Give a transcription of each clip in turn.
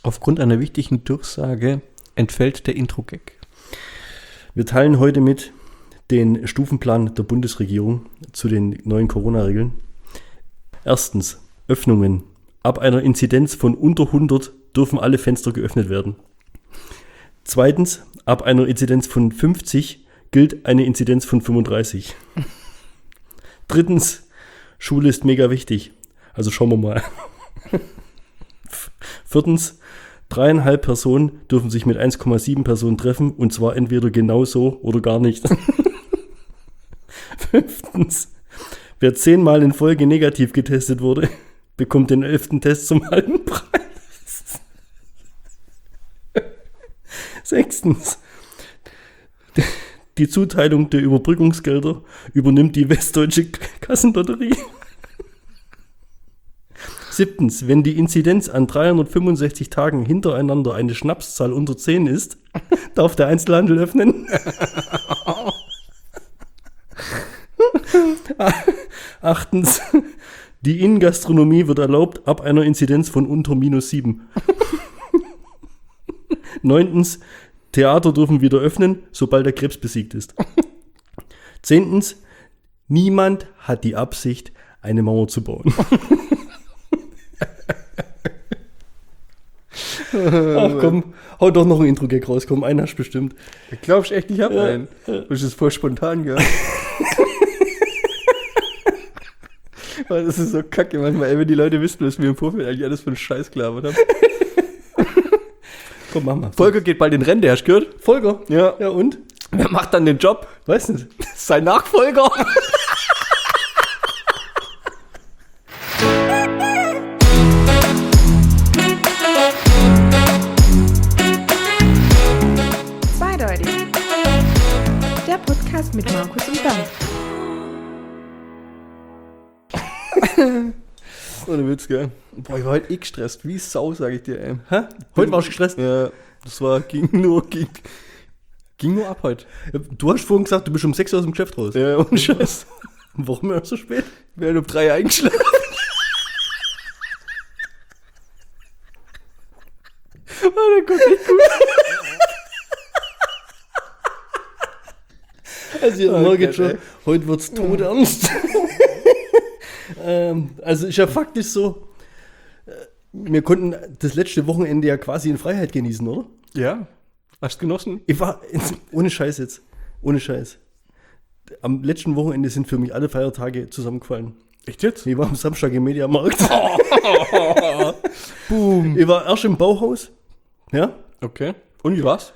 Aufgrund einer wichtigen Durchsage entfällt der Intro-Gag. Wir teilen heute mit den Stufenplan der Bundesregierung zu den neuen Corona-Regeln. Erstens, Öffnungen. Ab einer Inzidenz von unter 100 dürfen alle Fenster geöffnet werden. Zweitens, ab einer Inzidenz von 50 gilt eine Inzidenz von 35. Drittens, Schule ist mega wichtig. Also schauen wir mal. Viertens, 3,5 Personen dürfen sich mit 1,7 Personen treffen und zwar entweder genauso oder gar nicht. Fünftens, wer 10-mal in Folge negativ getestet wurde, bekommt den 11. Test zum halben Preis. Sechstens, die Zuteilung der Überbrückungsgelder übernimmt die Westdeutsche Kassenlotterie. Siebtens, wenn die Inzidenz an 365 Tagen hintereinander eine Schnapszahl unter 10 ist, darf der Einzelhandel öffnen. Achtens, die Innengastronomie wird erlaubt ab einer Inzidenz von unter -7. Neuntens, Theater dürfen wieder öffnen, sobald der Krebs besiegt ist. Zehntens, niemand hat die Absicht, eine Mauer zu bauen. Ach komm, hau doch noch ein Intro-Gag raus, komm, einen hast du bestimmt. Glaubst du echt, ich hab einen? Das ist voll spontan, ja. Das ist so kacke manchmal, ey, wenn die Leute wissen, was wir im Vorfeld eigentlich alles für einen Scheiß gelabert haben. Komm, mach mal. Volker geht bald in Rente, hast du gehört? Volker? Ja. Ja, und? Wer macht dann den Job? Weiß nicht. Sein Nachfolger. Zweideutig. Der Podcast mit Markus und Bernd. Ohne Witz, gell? Boah, ich war heute gestresst. Wie Sau, sag ich dir, ey. Hä? Heute warst du gestresst? Ja, das war, ging nur ab heute. Du hast vorhin gesagt, du bist um 6 Uhr aus dem Geschäft raus. Ja, ohne Scheiß. Warum erst so spät? Wir haben um 3 eingeschlafen. Oh, der kommt nicht gut. Also ihr merkt schon, heute wird's todernst. Also ist ja faktisch so, wir konnten das letzte Wochenende ja quasi in Freiheit genießen, oder? Ja. Hast du genossen? Ich war, ohne Scheiß jetzt, ohne Scheiß. Am letzten Wochenende sind für mich alle Feiertage zusammengefallen. Echt jetzt? Ich war am Samstag im Mediamarkt. Boom. Ich war erst im Bauhaus. Ja. Okay. Und wie war's?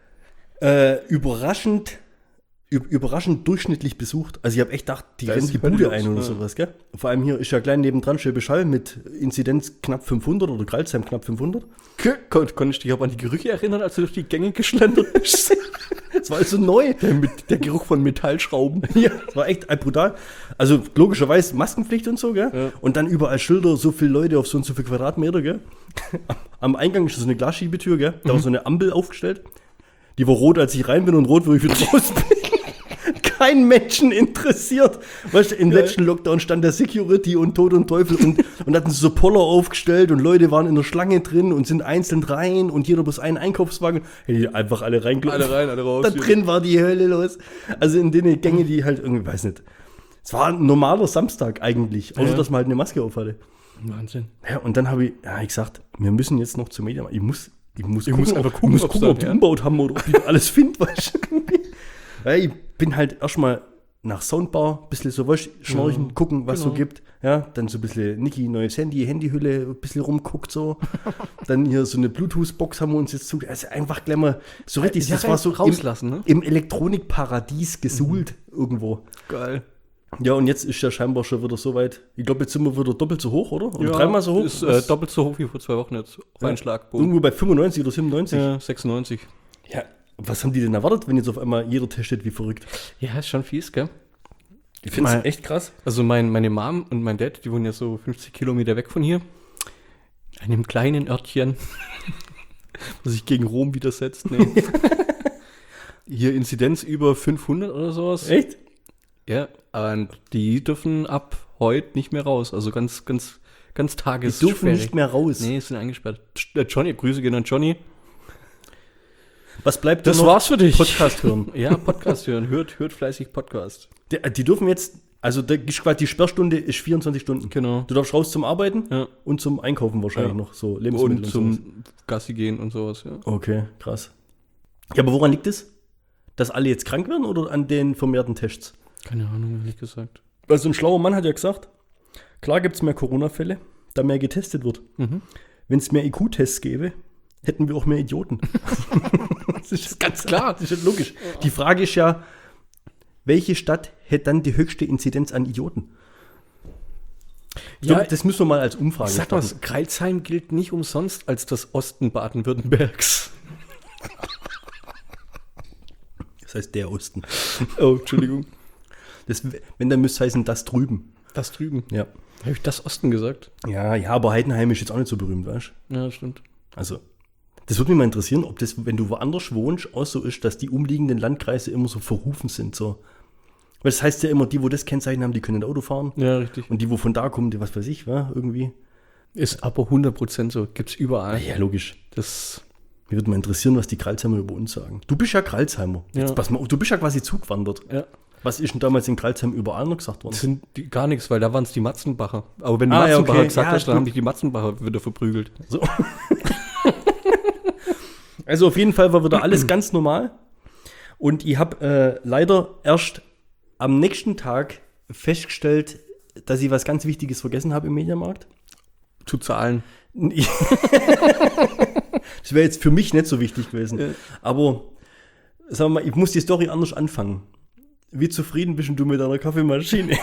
Überraschend durchschnittlich besucht. Also ich habe echt gedacht, die Da rennen ist die die Hölle Bude los, ein oder ja. sowas, gell? Vor allem hier ist ja klein nebendran Schwäbisch Hall mit Inzidenz knapp 500 oder Kralsheim knapp 500. Konntest du dich aber an die Gerüche erinnern, als du durch die Gänge geschlendert bist? Das war also neu. Der Geruch von Metallschrauben. Ja, das war echt brutal. Also logischerweise Maskenpflicht und so, gell? Ja. Und dann überall Schilder, so viele Leute auf so und so viel Quadratmeter, gell? Am Eingang ist so eine Glasschiebetür, gell? Da war so eine Ampel aufgestellt. Die war rot, als ich rein bin und rot, wo ich wieder raus bin. Kein Menschen interessiert. Weißt du, im letzten Lockdown stand der Security und Tod und Teufel und hatten so Poller aufgestellt und Leute waren in der Schlange drin und sind einzeln rein und jeder bloß einen Einkaufswagen. Hätte die einfach alle reingelaufen. Alle rein, alle raus. Da drin war die Hölle los. Also in den Gänge, die halt irgendwie, weiß nicht. Es war ein normaler Samstag eigentlich, außer dass man halt eine Maske auf hatte. Wahnsinn. Ja, und dann habe ich gesagt, wir müssen jetzt noch zum Mediamarkt. Ich muss gucken, einfach gucken, ob's ob die da, ja. umbaut haben oder ob ich alles finde, weißt du. Ja, ich bin halt erstmal nach Soundbar, ein bisschen so, weißt, schnorchen, gucken, was so gibt. Ja, dann so ein bisschen Niki, neues Handyhülle, ein bisschen rumguckt so. Dann hier so eine Bluetooth-Box haben wir uns jetzt zu. Also einfach gleich mal so richtig, das war so rauslassen, ne? im Elektronikparadies gesuhlt irgendwo. Geil. Ja, und jetzt ist ja scheinbar schon wieder so weit. Ich glaube, jetzt sind wir wieder doppelt so hoch, oder? Oder dreimal so hoch? Ist doppelt so hoch wie vor 2 Wochen jetzt. Auf einen Schlag. Boom. Irgendwo bei 95 oder 97. Ja, 96. Ja, was haben die denn erwartet, wenn jetzt auf einmal jeder testet wie verrückt? Ja, ist schon fies, gell? Ich finde es echt krass. Also meine Mom und mein Dad, die wohnen ja so 50 Kilometer weg von hier. In einem kleinen Örtchen, was sich gegen Rom widersetzt. Nee. Hier Inzidenz über 500 oder sowas. Echt? Ja, und die dürfen ab heute nicht mehr raus. Also ganz ganz Die tagesschwer. dürfen nicht mehr raus. Nee, sind eingesperrt. Johnny, Grüße gehen an Johnny. Was bleibt Das denn noch? war's für dich. Podcast hören. Ja, Podcast hören. Hört fleißig Podcast. Die dürfen jetzt, also die Sperrstunde ist 24 Stunden. Genau. Du darfst raus zum Arbeiten Ja. und zum Einkaufen wahrscheinlich Ja. noch, so Lebensmittel Und und, zum sowas. Gassi gehen und sowas, ja. Okay, krass. Ja, aber woran liegt es? Dass alle jetzt krank werden oder an den vermehrten Tests? Keine Ahnung, ehrlich gesagt. Also ein schlauer Mann hat ja gesagt, klar gibt es mehr Corona-Fälle, da mehr getestet wird. Mhm. Wenn es mehr IQ-Tests gäbe, hätten wir auch mehr Idioten. Das ist Ganz klar. Das ist logisch. Die Frage ist ja, welche Stadt hätte dann die höchste Inzidenz an Idioten? Ich Ja, glaube, das müssen wir mal als Umfrage Sag mal, starten. Crailsheim gilt nicht umsonst als das Osten Baden-Württembergs. Das heißt der Osten. Oh, Entschuldigung. Das, wenn, dann müsste es heißen, das drüben. Das drüben. Ja. Habe ich das Osten gesagt? Ja, aber Heidenheim ist jetzt auch nicht so berühmt, weißt du? Ja, stimmt. Also, das würde mich mal interessieren, ob das, wenn du woanders wohnst, auch so ist, dass die umliegenden Landkreise immer so verrufen sind. So. Weil das heißt ja immer, die, wo das Kennzeichen haben, die können Auto fahren. Ja, richtig. Und die, wo von da kommen, die, was weiß ich, wa, irgendwie. Ist aber 100% so. Gibt's überall. Ja, logisch. Das, Mich würde mal interessieren, was die Kralsheimer über uns sagen. Du bist ja Kralsheimer. Ja. Jetzt pass mal auf, du bist ja quasi zugewandert. ja. Was ist denn damals in Kralsheim überall noch gesagt worden? Das sind die, gar nichts, weil da waren es die Matzenbacher. Aber wenn du Ah, ja, Matzenbacher okay. gesagt Ja, hast, dann gut. haben dich die Matzenbacher wieder verprügelt. So. Also auf jeden Fall war wieder alles ganz normal. Und ich habe leider erst am nächsten Tag festgestellt, dass ich was ganz Wichtiges vergessen habe im Mediamarkt. Zu zahlen. Das wäre jetzt für mich nicht so wichtig gewesen. Ja. Aber sagen wir mal, ich muss die Story anders anfangen. Wie zufrieden bist du mit deiner Kaffeemaschine?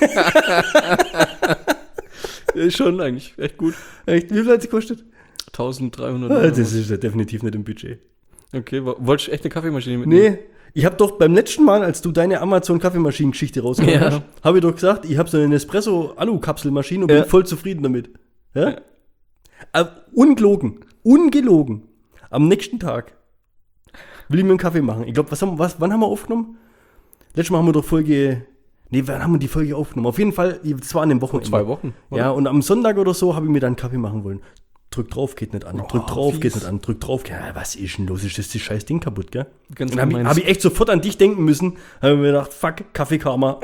Schon eigentlich. Echt gut. Echt? Wie viel hat sie gekostet? 1300 Ah, Euro. das ist ja definitiv nicht im Budget. Okay, wolltest du echt eine Kaffeemaschine mitnehmen? Nee, ich habe doch beim letzten Mal, als du deine Amazon-Kaffeemaschinen-Geschichte rausgebracht Ja. hast, habe ich doch gesagt, ich habe so eine Nespresso-Alu-Kapselmaschine und bin voll zufrieden damit. Ja? Ungelogen. Am nächsten Tag will ich mir einen Kaffee machen. Ich glaube, wann haben wir aufgenommen? Letztes Mal haben wir doch wann haben wir die Folge aufgenommen? Auf jeden Fall, das war an dem Wochenende. 2 Wochen. oder? Ja, und am Sonntag oder so habe ich mir dann einen Kaffee machen wollen. Drück drauf, geht nicht an. Drück drauf, fies. geht nicht an. Drück drauf. Ja, was ist denn los? Ist das scheiß Ding kaputt, gell? Ganz Und dann gemein. habe ich echt sofort an dich denken müssen. Habe mir gedacht, fuck, Kaffeekarma.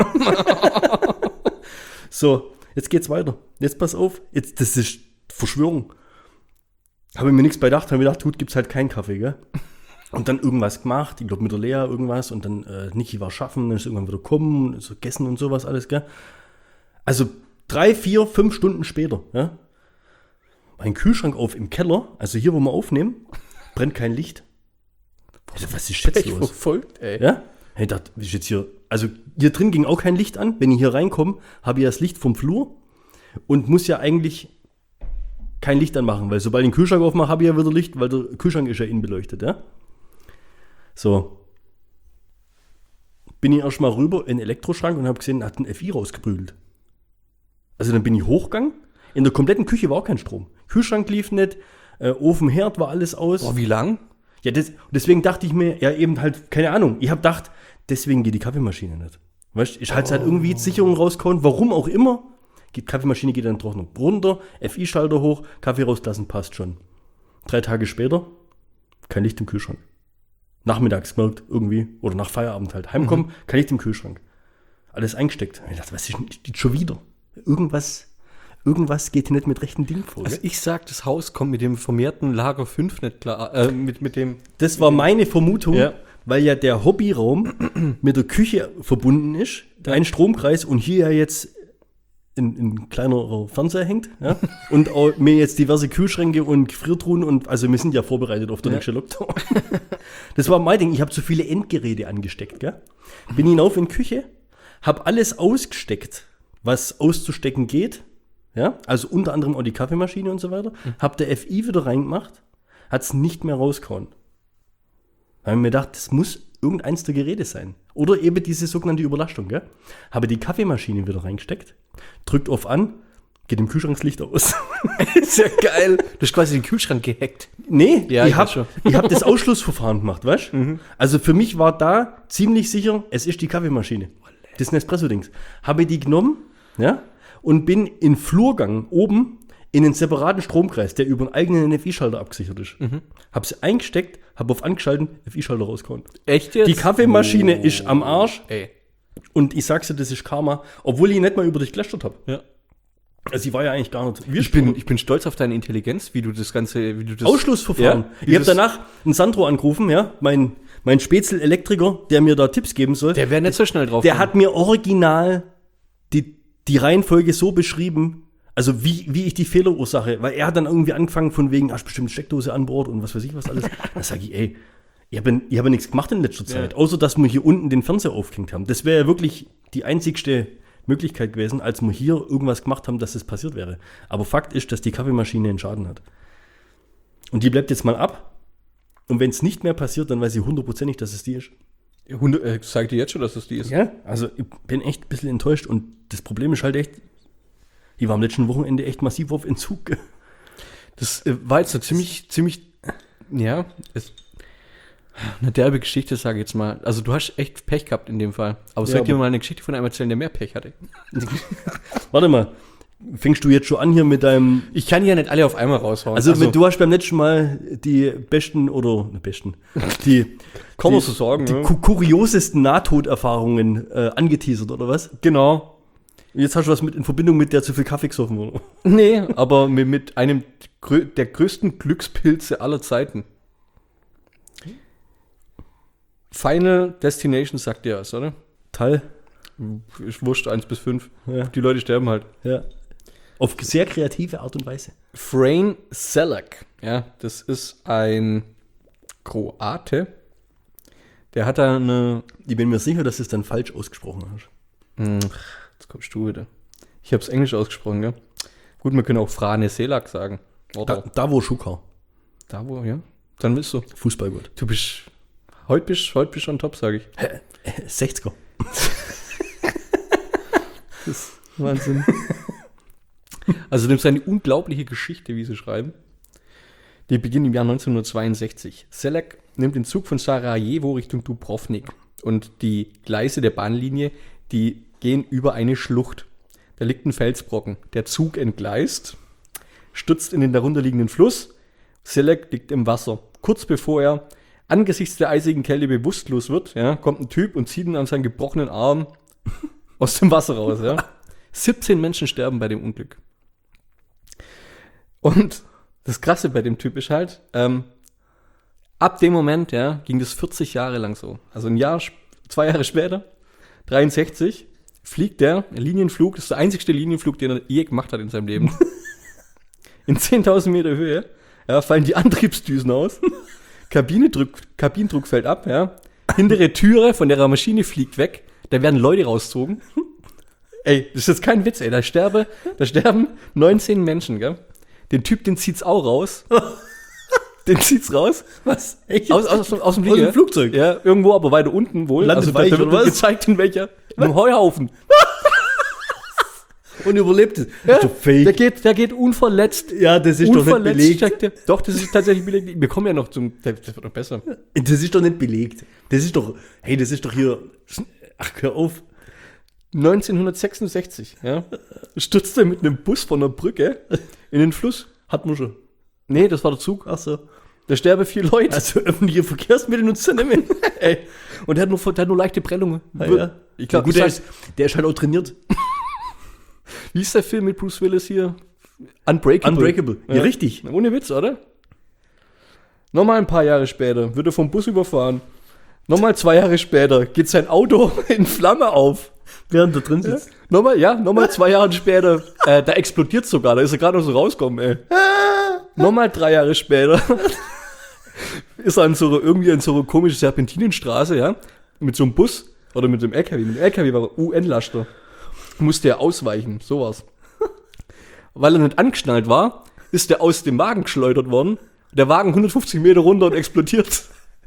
So, jetzt geht's weiter. Jetzt pass auf. Jetzt, das ist Verschwörung. Habe mir nichts bei gedacht. Habe mir gedacht, gut, gibt's halt keinen Kaffee, gell? Und dann irgendwas gemacht. Ich glaube, mit der Lea irgendwas. Und dann Niki war schaffen. Dann ist irgendwann wieder kommen. So gegessen und sowas alles, gell? Also 3, 4, 5 Stunden später, ja? Mein Kühlschrank auf im Keller, also hier, wo wir aufnehmen, brennt kein Licht. Also, was ist jetzt Echt los? verfolgt, ey. Ja? Ich dachte, wie ist jetzt hier? Also hier drin ging auch kein Licht an. Wenn ich hier reinkomme, habe ich das Licht vom Flur und muss ja eigentlich kein Licht anmachen, weil sobald ich den Kühlschrank aufmache, habe ich ja wieder Licht, weil der Kühlschrank ist ja innen beleuchtet, ja? So. Bin ich erstmal rüber in den Elektroschrank und habe gesehen, hat ein FI rausgeprügelt. Also dann bin ich hochgegangen. In der kompletten Küche war auch kein Strom. Kühlschrank lief nicht, Ofen, Herd war alles aus. Boah, wie lang? Ja, deswegen dachte ich mir, ja eben halt, keine Ahnung, ich habe gedacht, deswegen geht die Kaffeemaschine nicht. Weißt du, ich halte halt irgendwie Sicherung rausgehauen, warum auch immer. Die Kaffeemaschine geht dann doch noch runter, FI-Schalter hoch, Kaffee rauslassen, passt schon. 3 Tage später, kein Licht im Kühlschrank. Nachmittags gemerkt, irgendwie, oder nach Feierabend halt, heimkommen, kein Licht im Kühlschrank. Alles eingesteckt. Ich dachte, was ist denn schon wieder? Irgendwas geht hier nicht mit rechten Dingen vor. Also Gell? ich sag, das Haus kommt mit dem vermehrten Lager 5 nicht klar. Mit dem. Das war meine Vermutung, Ja. weil ja der Hobbyraum mit der Küche verbunden ist, ein Stromkreis und hier ja jetzt ein kleiner Fernseher hängt, ja? Und auch mir jetzt diverse Kühlschränke und Gefriertruhen und also wir sind ja vorbereitet auf den nächsten Lockdown. Das war mein Ding, ich habe zu viele Endgeräte angesteckt, gell? Bin hinauf in die Küche, habe alles ausgesteckt, was auszustecken geht, ja? Also unter anderem auch die Kaffeemaschine und so weiter, habe der FI wieder reingemacht, hat es nicht mehr rausgehauen. Da habe ich mir gedacht, das muss irgendeins der Geräte sein. Oder eben diese sogenannte Überlastung, gell? Habe die Kaffeemaschine wieder reingesteckt, drückt auf an, geht im Kühlschrank das Licht aus. Ist ja geil. Du hast quasi den Kühlschrank gehackt. Nee, Ja, ich ich weiß schon. hab das Ausschlussverfahren gemacht, weißt du? Also für mich war da ziemlich sicher, es ist die Kaffeemaschine. Das Nespresso-Dings. Habe die genommen, ja, und bin in den Flurgang oben, in einen separaten Stromkreis, der über einen eigenen NFI-Schalter abgesichert ist. Hab sie eingesteckt, hab auf angeschalten, NFI-Schalter rausgehauen. Echt jetzt? Die Kaffeemaschine ist am Arsch. Ey. Und ich sag's dir, das ist Karma, obwohl ich nicht mal über dich gelästert habe. Ja. Also ich war ja eigentlich gar nicht. Ich bin stolz auf deine Intelligenz, wie du das Ausschlussverfahren. Ja, Ich habe danach einen Sandro angerufen, ja, mein Spätzle-Elektriker, der mir da Tipps geben soll. Der wäre nicht so schnell drauf. Der hat mir original die Reihenfolge so beschrieben, also wie ich die Fehlerursache, weil er hat dann irgendwie angefangen von wegen, hast bestimmt Steckdose an Bord und was weiß ich was alles. Da sage ich, ey, ich hab ja nichts gemacht in letzter Zeit, außer dass wir hier unten den Fernseher aufgehängt haben. Das wäre ja wirklich die einzigste Möglichkeit gewesen, als wir hier irgendwas gemacht haben, dass das passiert wäre. Aber Fakt ist, dass die Kaffeemaschine einen Schaden hat. Und die bleibt jetzt mal ab. Und wenn es nicht mehr passiert, dann weiß ich 100%, dass es die ist. Sag dir jetzt schon, dass das die ist. Ja, also ich bin echt ein bisschen enttäuscht. Und das Problem ist halt echt, ich war am letzten Wochenende echt massiv auf Entzug. Das war jetzt eine ziemlich, ja, eine derbe Geschichte, sage ich jetzt mal. Also du hast echt Pech gehabt in dem Fall. Aber soll ich dir mal eine Geschichte von einem erzählen, der mehr Pech hatte? Warte mal, fängst du jetzt schon an hier mit deinem... Ich kann die ja nicht alle auf einmal raushauen. Also du hast beim letzten Mal die kann man so sagen, die ja. kuriosesten Nahtoderfahrungen angeteasert, oder was? Genau. Jetzt hast du was in Verbindung mit der zu viel Kaffee gesoffen wurde. Nee, aber mit einem der größten Glückspilze aller Zeiten. Final Destination sagt dir was, oder? Teil. Ist wurscht, 1 bis 5. Ja. Die Leute sterben halt. Ja. Auf sehr kreative Art und Weise. Frane Selak, ja, das ist ein Kroate. Der hat da eine... Ich bin mir sicher, dass du es dann falsch ausgesprochen hast. Jetzt kommst du wieder. Ich habe es Englisch ausgesprochen, gell? Gut, wir können auch Frane Selak sagen. Oder Da wo Schuka. da wo, ja. Dann bist du. Fußballgott. Du bist... Heute bist du on top, sage ich. 60er. Das ist Wahnsinn. Also das ist eine unglaubliche Geschichte, wie sie schreiben. Die beginnt im Jahr 1962. Selak nimmt den Zug von Sarajevo Richtung Dubrovnik. Und die Gleise der Bahnlinie, die gehen über eine Schlucht. Da liegt ein Felsbrocken. Der Zug entgleist, stürzt in den darunterliegenden Fluss. Selak liegt im Wasser. Kurz bevor er angesichts der eisigen Kälte bewusstlos wird, ja, kommt ein Typ und zieht ihn an seinen gebrochenen Arm aus dem Wasser raus. Ja. 17 Menschen sterben bei dem Unglück. Und das Krasse bei dem Typ ist halt, ab dem Moment, ja, ging das 40 Jahre lang so. Also 2 Jahre später, 63, fliegt der Linienflug, das ist der einzigste Linienflug, den er je gemacht hat in seinem Leben. In 10.000 Meter Höhe, ja, fallen die Antriebsdüsen aus. Kabinendruck fällt ab, ja. Hintere Türe von der Maschine fliegt weg. Da werden Leute rausgezogen. Ey, das ist jetzt kein Witz, ey. Da sterben 19 Menschen, gell. Den Typ, den zieht's auch raus. Den zieht's raus. Was? Echt? Aus dem Flieger. Aus dem Flugzeug? Ja, irgendwo, aber weiter unten wohl. Landet Da weich, wird oder was? gezeigt, in welcher. In einem Heuhaufen. Und überlebt es. Ja, Das ist doch fake. der geht unverletzt. Ja, das ist doch nicht belegt. Steckt der. Doch, das ist tatsächlich belegt. Wir kommen ja noch zum. Das wird noch besser. Das ist doch nicht belegt. Das ist doch hier. Ach, hör auf. 1966, ja, stürzte er mit einem Bus von der Brücke in den Fluss. Hat man schon. Nee, das war der Zug. Ach so. Da sterben 4 Leute. Also öffentliche Verkehrsmittel nutzt er nicht mehr. Ey. Und der hat nur leichte Prellungen. Ja. Ich glaube, gut, der ist halt auch trainiert. wie ist der Film mit Bruce Willis hier? Unbreakable. Ja, richtig. Ohne Witz, oder? Nochmal ein paar Jahre später wird er vom Bus überfahren. Nochmal 2 Jahre später geht sein Auto in Flamme auf. Während er drin sitzt. Nochmal 2 Jahre später, da explodiert sogar, da ist er gerade noch so rausgekommen, ey. Nochmal 3 Jahre später ist er irgendwie an so einer komischen Serpentinenstraße, ja, mit so einem Bus oder mit dem LKW. Mit dem LKW war UN-Laster. Musste er ausweichen, sowas. Weil er nicht angeschnallt war, ist er aus dem Wagen geschleudert worden. Der Wagen 150 Meter runter und explodiert.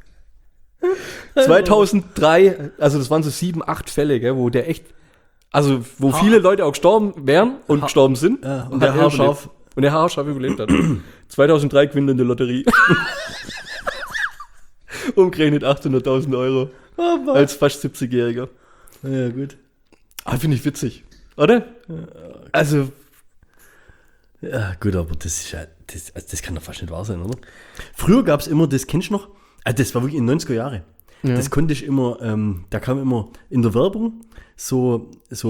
2003, also das waren so 7, 8 Fälle, gell, wo der echt, also wo viele Leute auch gestorben wären und gestorben sind. Ja, und der haarscharf überlebt hat. 2003 gewinnt er in der Lotterie. Umgerechnet 800.000 Euro. Oh, als fast 70-Jähriger. Ja, gut. Ah, finde ich witzig, oder? Also, Ja, gut, aber das ist ja, das kann doch fast nicht wahr sein, oder? Früher gab es immer, das kennst du noch? Das war wirklich in den 90er Jahren. Ja. Das konnte ich immer, da kam immer in der Werbung so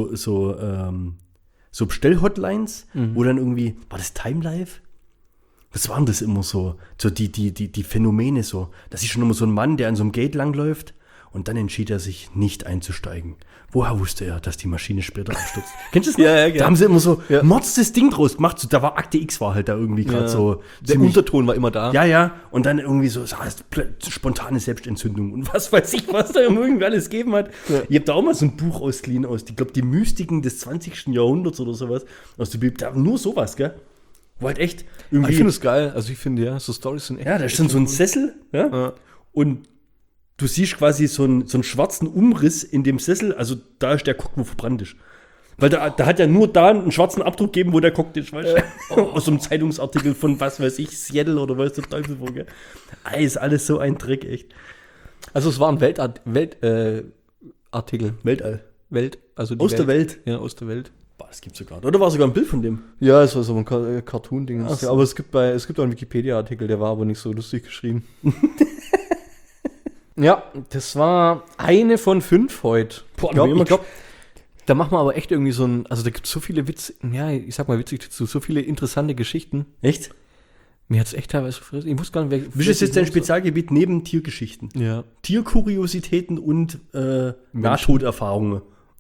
Bestellhotlines, wo dann irgendwie, war das Time Life? Was waren das immer so? So die Phänomene so. Das ist schon immer so ein Mann, der an so einem Gate langläuft und dann entschied er sich, nicht einzusteigen. Woher wusste er, dass die Maschine später abstürzt? Kennst du das noch? Ja, Da haben sie immer so Ja. Mords das Ding draus gemacht. So, da war Akte X war halt da irgendwie gerade so. Der ziemlich- Unterton war immer da. ja. Und dann irgendwie so spontane Selbstentzündung und was weiß ich, was da irgendwie alles gegeben hat. Ja. Ich habe da auch mal so ein Buch ausgeliehen aus, ich glaube, die Mystiken des 20. Jahrhunderts oder sowas. Aus der Bibel. Da nur sowas, gell? Wo halt echt Aber irgendwie. ich finde es geil. Also ich finde, ja, so Storys sind echt. Ja, da ist dann so ein cool. Sessel, ja? Ja. Und du siehst quasi so einen schwarzen Umriss in dem Sessel, also da ist der Cock, wo verbrannt ist. Weil da hat ja nur da einen schwarzen Abdruck gegeben, wo der Cock ist, weißt du? Aus so einem Zeitungsartikel von, was weiß ich, Seattle oder weiß der Teufel wo, gell? Ist alles so ein Dreck, echt. Also es war ein Weltartikel. Weltall. Also die Aus der Welt. Ja, aus der Welt. Boah, das gibt's sogar. Oder war sogar ein Bild von dem? Ja, es war so ein Cartoon-Ding. Ach so. Aber es gibt auch einen Wikipedia-Artikel, der war aber nicht so lustig geschrieben. Ja, das war eine von 5 heute. Boah, Ich glaub, da machen wir aber echt irgendwie so ein, also da gibt es so viele witzig dazu, so viele interessante Geschichten. Echt? Mir hat es echt teilweise verrissen. Ich wusste gar nicht, Wie ist jetzt dein Spezialgebiet neben Tiergeschichten? Ja. Tierkuriositäten und Nahtoderfahrungen.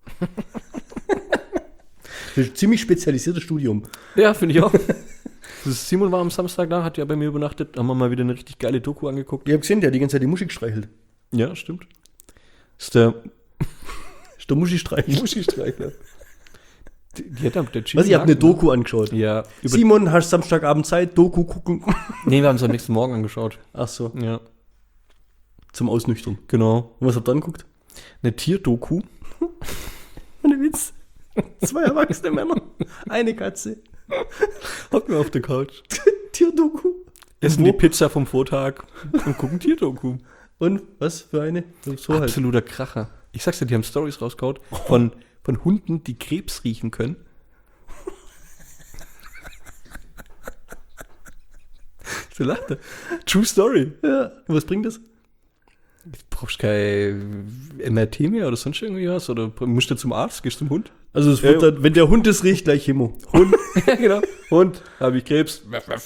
Das ist ein ziemlich spezialisiertes Studium. Ja, finde ich auch. Simon war am Samstag da, hat ja bei mir übernachtet, haben wir mal wieder eine richtig geile Doku angeguckt. Ich habe gesehen, der hat die ganze Zeit die Muschi gestreichelt. Ja, stimmt. Das ist der Ist der Muschi-Streichel. Muschi-Streichler. Die hat der Was, ihr habt eine Doku angeschaut? Ja. Simon, hast Samstagabend Zeit, Doku gucken? Nee, wir haben es am nächsten Morgen angeschaut. Ach so, Ja, zum Ausnüchtern. genau. Und was habt ihr angeguckt? Eine Tierdoku. Ohne Witz. 2 erwachsene Männer, eine Katze. Hocken wir auf der Couch. Tierdoku. Essen die Pizza vom Vortag und gucken Tierdoku. Und was für eine? So halt. Absoluter Kracher. Ich sag's dir, die haben Stories rausgehauen von Hunden, die Krebs riechen können. So lacht er. True Story. Ja. Und was bringt das? Du brauchst kein MRT mehr oder sonst irgendwie was? Oder musst du zum Arzt? Gehst du zum Hund? Also es wird dann, wenn der Hund es riecht, gleich Chemo. Hund. Ja, genau. Hund. Habe ich Krebs.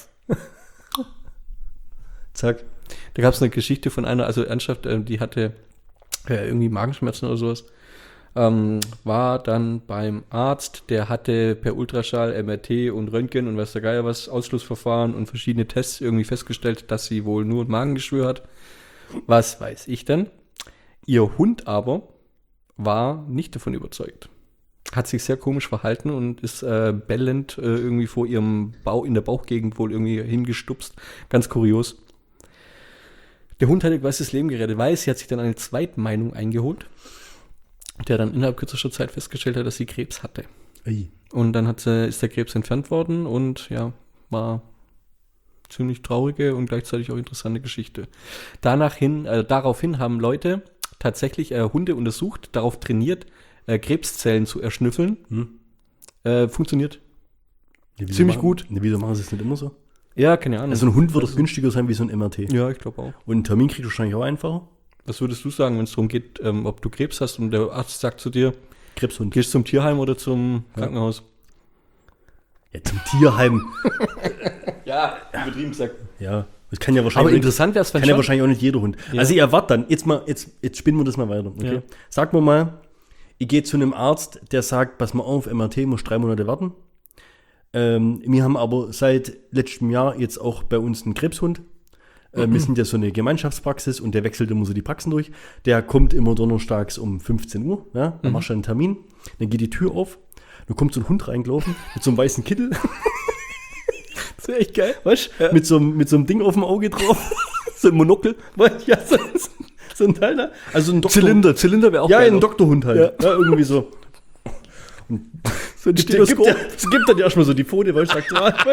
Zack. Da gab es eine Geschichte von einer, also ernsthaft, die hatte irgendwie Magenschmerzen oder sowas. War dann beim Arzt, der hatte per Ultraschall, MRT und Röntgen und weiß der Geier was, Ausschlussverfahren und verschiedene Tests irgendwie festgestellt, dass sie wohl nur ein Magengeschwür hat. Was weiß ich denn? Ihr Hund aber war nicht davon überzeugt. Hat sich sehr komisch verhalten und ist bellend irgendwie vor ihrem in der Bauchgegend wohl irgendwie hingestupst. Ganz kurios. Der Hund hatte quasi das Leben gerettet, weil sie hat sich dann eine Zweitmeinung eingeholt, der dann innerhalb kürzester Zeit festgestellt hat, dass sie Krebs hatte. Ey. Und dann ist der Krebs entfernt worden und ja, war ziemlich traurige und gleichzeitig auch interessante Geschichte. Daraufhin haben Leute tatsächlich Hunde untersucht, darauf trainiert, Krebszellen zu erschnüffeln. Funktioniert. Ja, Ziemlich gut. Wieso machen sie es nicht immer so? Ja, keine Ahnung. Also ein Hund wird doch günstiger sein wie so ein MRT. Ja, ich glaube auch. Und einen Termin kriegst du wahrscheinlich auch einfacher. Was würdest du sagen, wenn es darum geht, ob du Krebs hast und der Arzt sagt zu dir, Krebshund. gehst zum Tierheim oder zum Krankenhaus? Ja, zum Tierheim. Ja, übertrieben gesagt. Ja, das kann ja Aber wahrscheinlich, interessant wäre es, wenn kann ja wahrscheinlich auch nicht jeder Hund. Ja. Also ich erwarte dann, jetzt spinnen wir das mal weiter. Okay? Ja. Sag mal, ich gehe zu einem Arzt, der sagt, pass mal auf, MRT muss 3 Monate warten. Wir haben aber seit letztem Jahr jetzt auch bei uns einen Krebshund. Wir sind ja so eine Gemeinschaftspraxis und der wechselt immer so die Praxen durch. Der kommt immer donnerstags um 15 Uhr. Ja? Dann machst du einen Termin, dann geht die Tür auf, dann kommt so ein Hund reingelaufen mit so einem weißen Kittel. Das wäre echt geil. Weißt du? Mit so einem Ding auf dem Auge drauf. So ein Monokel. Ja, so ein Teil da. Also ein Doktor. Zylinder wäre auch Ja, geil. ein Doktorhund halt. Ja, irgendwie so. So ein Der Stethoskop. gibt dann erstmal so die Pfote, weil ich sage,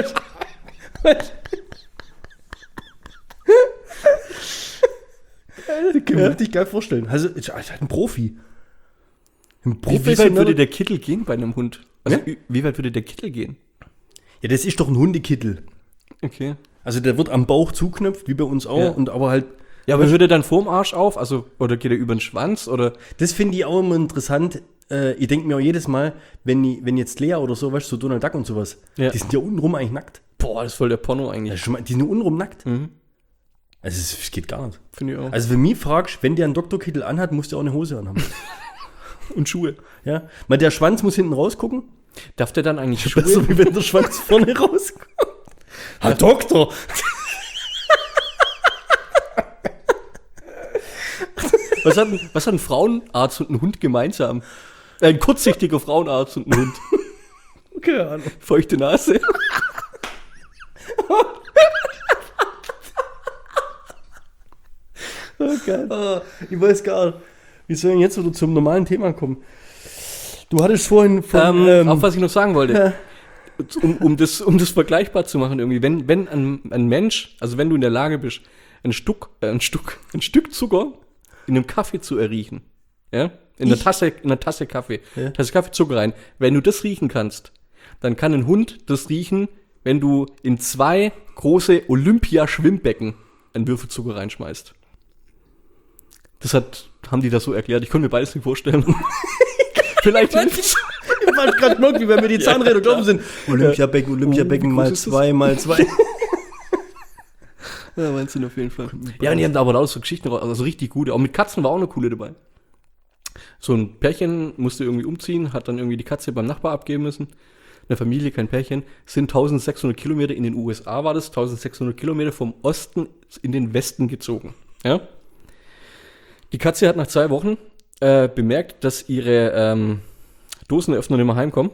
das kann mir richtig geil vorstellen. Also, ist halt ein Profi. Ein Wie weit würde der Kittel gehen bei einem Hund? Also, wie weit würde der Kittel gehen? Ja, das ist doch ein Hundekittel. Okay. Also der wird am Bauch zuknöpft, wie bei uns auch, Ja. und aber halt, Ja, aber hört er dann vorm Arsch auf? Also, oder geht er über den Schwanz? Oder? das finde ich auch immer interessant. Ich denke mir auch jedes Mal, wenn jetzt Lea oder so, weißt du, so Donald Duck und sowas, Ja. die sind ja untenrum eigentlich nackt. Boah, das ist voll der Porno Ja, eigentlich. schon mal, die sind nur untenrum nackt. Mhm. Also es geht gar nicht. Finde ich auch. Also wenn mich fragst, wenn der einen Doktorkittel anhat, muss der auch eine Hose anhaben. Und Schuhe. Ja, weil der Schwanz muss hinten rausgucken. Darf der dann eigentlich Schuhe? Besser, wie wenn der Schwanz vorne rauskommt. Herr Doktor! Was hat ein Frauenarzt und ein Hund gemeinsam? Ein kurzsichtiger Frauenarzt und ein Hund. Keine Ahnung. Feuchte Nase. Oh, geil. Ich weiß gar nicht, wie soll ich jetzt wieder zum normalen Thema kommen? Du hattest vorhin von... Auf was ich noch sagen wollte. Ja. Um das vergleichbar zu machen irgendwie. Wenn ein Mensch, also wenn du in der Lage bist, ein Stück Zucker in einem Kaffee zu erriechen, ja, in einer Tasse Kaffee, Ja. Tasse Kaffee Zucker rein, wenn du das riechen kannst, dann kann ein Hund das riechen, wenn du in 2 große Olympia-Schwimmbecken einen Würfel Zucker reinschmeißt. Haben die das so erklärt, ich konnte mir beides nicht vorstellen. Vielleicht hilft's. Ich war gerade gemerkt, wie wenn wir die Zahnräder glauben sind. Olympiabecken wie groß mal ist das? 2 mal 2. Ja, meinst du auf jeden Fall. Ja, und die haben da aber auch so Geschichten, also richtig gute. Auch mit Katzen war auch eine coole dabei. So ein Pärchen musste irgendwie umziehen, hat dann irgendwie die Katze beim Nachbar abgeben müssen. Eine Familie, kein Pärchen, sind 1600 Kilometer in den USA war das, 1600 Kilometer vom Osten in den Westen gezogen. Ja? Die Katze hat nach 2 Wochen bemerkt, dass ihre Dosenöffner nicht mehr heimkommen.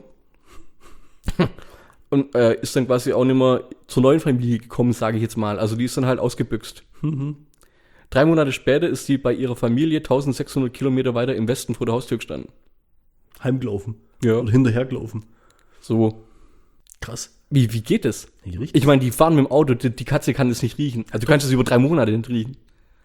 Und ist dann quasi auch nicht mehr zur neuen Familie gekommen, sage ich jetzt mal. Also die ist dann halt ausgebüxt. 3 Monate später ist sie bei ihrer Familie 1600 Kilometer weiter im Westen vor der Haustür gestanden. Heimgelaufen. Ja. Oder hinterhergelaufen. So, Krass. wie geht das? Nicht richtig? Ich meine, die fahren mit dem Auto, die Katze kann das nicht riechen. Also du kannst es über 3 Monate nicht riechen.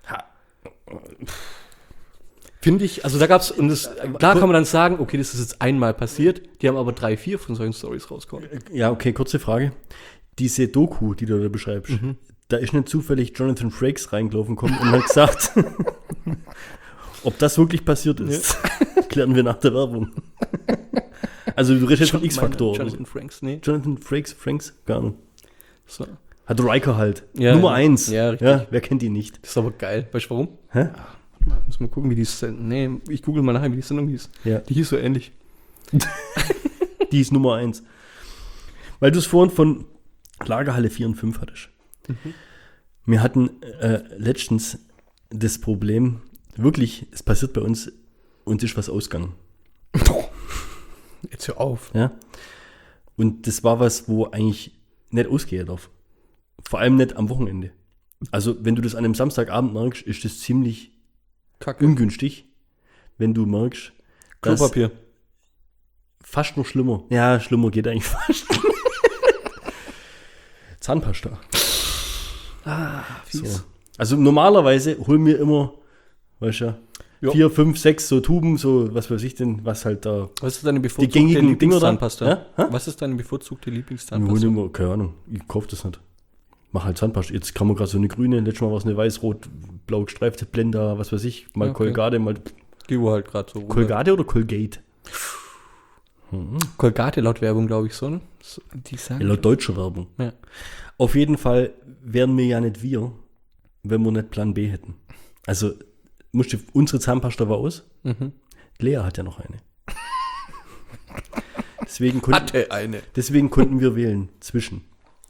Finde ich, also da gab's, und das, klar kann man dann sagen, okay, das ist jetzt einmal passiert, die haben aber 3, 4 von solchen Stories rausgekommen. Ja, okay, kurze Frage. Diese Doku, die du da beschreibst, da ist nicht zufällig Jonathan Frakes reingelaufen gekommen und hat gesagt, ob das wirklich passiert ist, klären wir nach der Werbung. Also du redest jetzt von X-Factor. oder so. Jonathan Franks, nee. Jonathan Frakes, gar nicht. So. Hat Riker halt. Ja, Nummer ja. 1. Ja, richtig. Ja, wer kennt ihn nicht? Das ist aber geil. Weißt du warum? Hä? Muss mal gucken, wie die Sendung, nee, ich google mal nachher, wie die Sendung hieß. Ja. Die hieß so ähnlich. Die ist Nummer 1. Weil du es vorhin von Lagerhalle 4 und 5 hattest. Wir hatten letztens das Problem, wirklich, es passiert bei uns ist was ausgegangen. Jetzt hör auf. Ja? Und das war was, wo eigentlich nicht ausgehen darf. Vor allem nicht am Wochenende. Also, wenn du das an einem Samstagabend merkst, ist das ziemlich Kacke. ungünstig, wenn du merkst, dass Klopapier. fast noch schlimmer. Ja, schlimmer geht eigentlich fast. Zahnpasta. Fies. So. Also normalerweise holen wir immer, weißt du, Ja. 4, 5, 6 so Tuben, so was weiß ich denn, was halt da. Was ist deine bevorzugte gängigen Dinger da? Lieblingszahnpasta? Ja? Hä? Was ist deine bevorzugte Wir holen Lieblingszahnpasta? immer, keine Ahnung, ich kaufe das nicht. Mach halt Zahnpasta. Jetzt kann man gerade so eine grüne, letztes Mal war es eine weiß-rot-blau gestreifte Blender, was weiß ich, mal Okay. Colgate, mal. Die war halt gerade so. runter. Colgate oder Colgate? Colgate laut Werbung, glaube ich, so, ne? So, die sagen. Ja, laut deutscher Werbung. Ja. Auf jeden Fall wären wir ja nicht wir, wenn wir nicht Plan B hätten. Also, unsere Zahnpasta war aus. Mhm. Lea hat ja noch eine. Deswegen eine. konnten wir wählen zwischen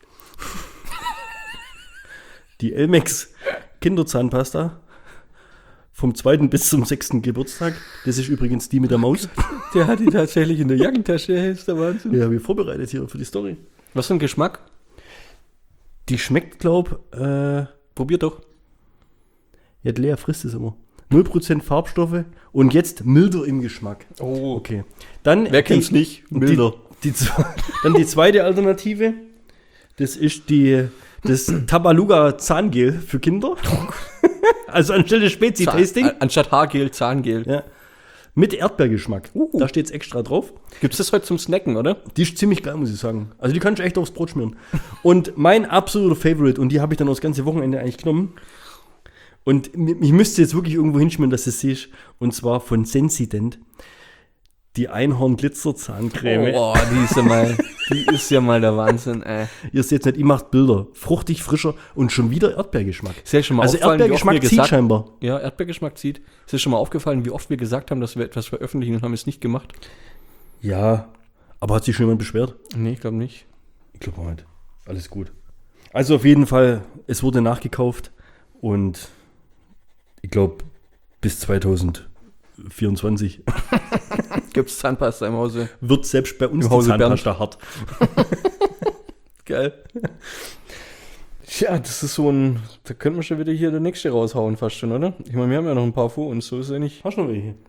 die Elmex Kinderzahnpasta vom 2. bis zum 6. Geburtstag. Das ist übrigens die mit der Maus. Der hat die tatsächlich in der Jackentasche, ist der Wahnsinn. Die habe ich vorbereitet hier für die Story. Was für ein Geschmack? Die schmeckt, Probier doch. ja, Lea frisst es immer. 0% Farbstoffe und jetzt milder im Geschmack. Oh. Okay. Dann Wer kennt's nicht? Milder. Dann die zweite Alternative. Das ist das Tabaluga Zahngel für Kinder. Also anstelle Spezi-Tasting. Anstatt Haargel, Zahngel. Ja. Mit Erdbeergeschmack. Da steht es extra drauf. Gibt es das heute zum Snacken, oder? Die ist ziemlich geil, muss ich sagen. Also die kannst du echt aufs Brot schmieren. Und mein absoluter Favorite, und die habe ich dann auch das ganze Wochenende eigentlich genommen. Und ich müsste jetzt wirklich irgendwo hinschmieren, dass du es siehst. Und zwar von Sensident. Die Einhorn-Glitzer-Zahncreme. Oh, die ist ja mal der Wahnsinn, ey. Ihr seht nicht, ich macht Bilder. Fruchtig, frischer und schon wieder Erdbeergeschmack. Ist ja schon mal Also aufgefallen, Erdbeergeschmack wie oft wir zieht gesagt- scheinbar. Ja, Erdbeergeschmack zieht. Ist dir schon mal aufgefallen, wie oft wir gesagt haben, dass wir etwas veröffentlichen und haben es nicht gemacht? Ja, aber hat sich schon jemand beschwert? Nee, ich glaube nicht. Ich glaube auch nicht. Alles gut. Also auf jeden Fall, es wurde nachgekauft und ich glaube bis 2024 Gibt es Zahnpasta im Hause? wird selbst bei uns Im die Hause Zahnpasta hart. Geil. Ja, das ist so ein, da könnten wir schon wieder hier der nächste raushauen fast schon, oder? Ich meine, wir haben ja noch ein paar vor uns, so ist ja nicht. Hast du noch welche?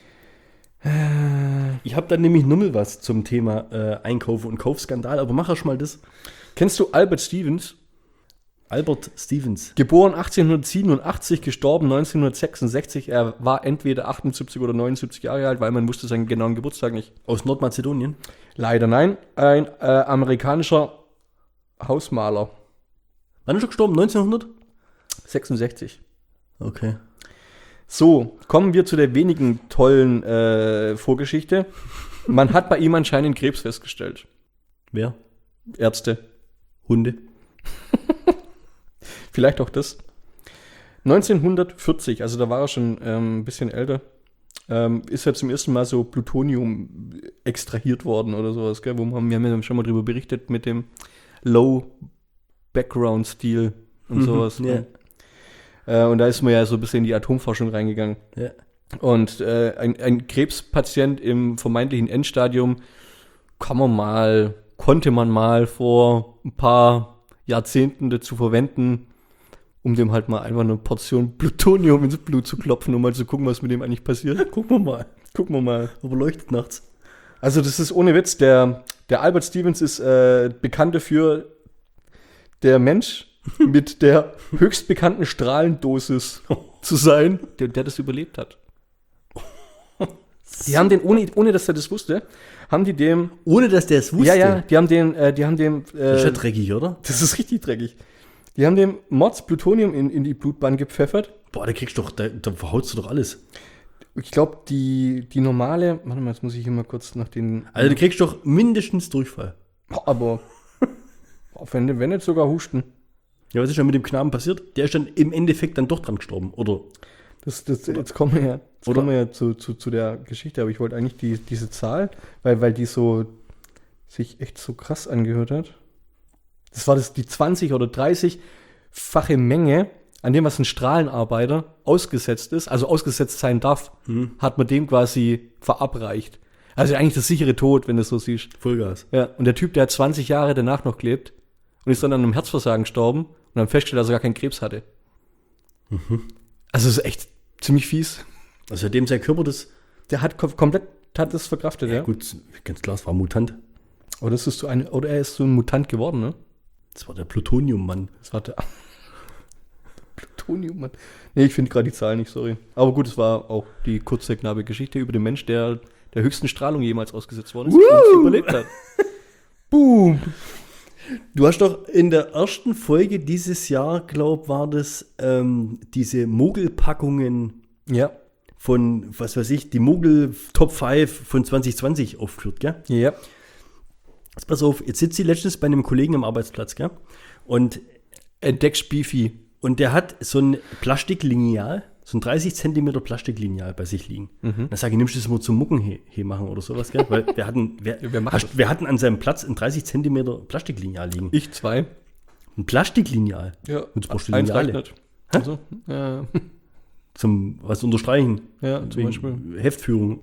Ich habe dann nämlich nochmal was zum Thema Einkaufen und Kaufskandal, aber mach erst mal das. Kennst du Albert Stevens? Albert Stevens. Geboren 1887, gestorben 1966. Er war entweder 78 oder 79 Jahre alt, weil man wusste seinen genauen Geburtstag nicht. Aus Nordmazedonien. Leider nein. Ein amerikanischer Hausmaler. Wann ist er gestorben? 1900? 66. Okay. So, kommen wir zu der wenigen tollen Vorgeschichte. Man hat bei ihm anscheinend Krebs festgestellt. Wer? Ärzte. Hunde. Vielleicht auch das. 1940, also da war er schon ein bisschen älter, ist ja zum ersten Mal so Plutonium extrahiert worden oder sowas, gell? Wir haben ja schon mal drüber berichtet mit dem Low Background Stil und sowas. Ja. Und da ist man ja so ein bisschen in die Atomforschung reingegangen. Ja. Und ein Krebspatient im vermeintlichen Endstadium konnte man mal vor ein paar Jahrzehnten dazu verwenden, um dem halt mal einfach eine Portion Plutonium ins Blut zu klopfen, um mal zu gucken, was mit dem eigentlich passiert. Gucken wir mal. Aber leuchtet nachts. Also das ist ohne Witz, der Albert Stevens ist bekannt dafür, der Mensch mit der höchst bekannten Strahlendosis zu sein, der das überlebt hat. Die haben den, ohne dass er das wusste, haben die dem... Ohne dass der es wusste. Ja, die haben dem... Das ist ja dreckig, oder? Das ist richtig dreckig. Die haben dem Mords Plutonium in die Blutbahn gepfeffert. Boah, da verhautst du doch alles. Ich glaube, die normale... Warte mal, jetzt muss ich hier mal kurz nach den... Also du kriegst doch mindestens Durchfall. Aber... wenn nicht sogar Husten. Ja, was ist denn mit dem Knaben passiert? Der ist dann im Endeffekt dann doch dran gestorben, oder? Jetzt kommen wir ja zu der Geschichte, aber ich wollte eigentlich diese Zahl, weil die so sich echt so krass angehört hat. Das war die 20 oder 30-fache Menge an dem, was ein Strahlenarbeiter ausgesetzt ist, also ausgesetzt sein darf, hat man dem quasi verabreicht. Also eigentlich der sichere Tod, wenn du es so siehst. Vollgas. Ja, und der Typ, der hat 20 Jahre danach noch gelebt und ist dann an einem Herzversagen gestorben und dann festgestellt, dass er gar keinen Krebs hatte. Also es ist echt ziemlich fies. Also dem sein Körper das... Der hat komplett das verkraftet, ja. Gut, ganz klar, es war ein Mutant. Oder er ist so ein Mutant geworden, ne? Das war der Plutonium-Mann. Das war der Plutonium-Mann. Nee, ich finde gerade die Zahl nicht, sorry. Aber gut, es war auch die kurze, knappe Geschichte über den Mensch, der höchsten Strahlung jemals ausgesetzt worden ist und überlebt hat. Boom! Du hast doch in der ersten Folge dieses Jahr, war das, diese Mogel-Packungen Ja. von, was weiß ich, die Mogel Top 5 von 2020 aufgeführt, gell? Ja. Jetzt pass auf, jetzt sitzt sie letztens bei einem Kollegen am Arbeitsplatz, gell? Und Entdeckst Beefy. der hat so ein Plastiklineal, so ein 30 Zentimeter Plastiklineal bei sich liegen. Dann sage ich, nimmst du das mal zum Mucken machen oder sowas, gell? Weil wir hatten an seinem Platz ein 30 Zentimeter Plastiklineal liegen. Ich 2. Ein Plastiklineal? Ja. Und brauchst du Eins Lineale. reicht nicht. Also, ja. Zum was unterstreichen. Ja, zum Wegen Beispiel. Heftführung.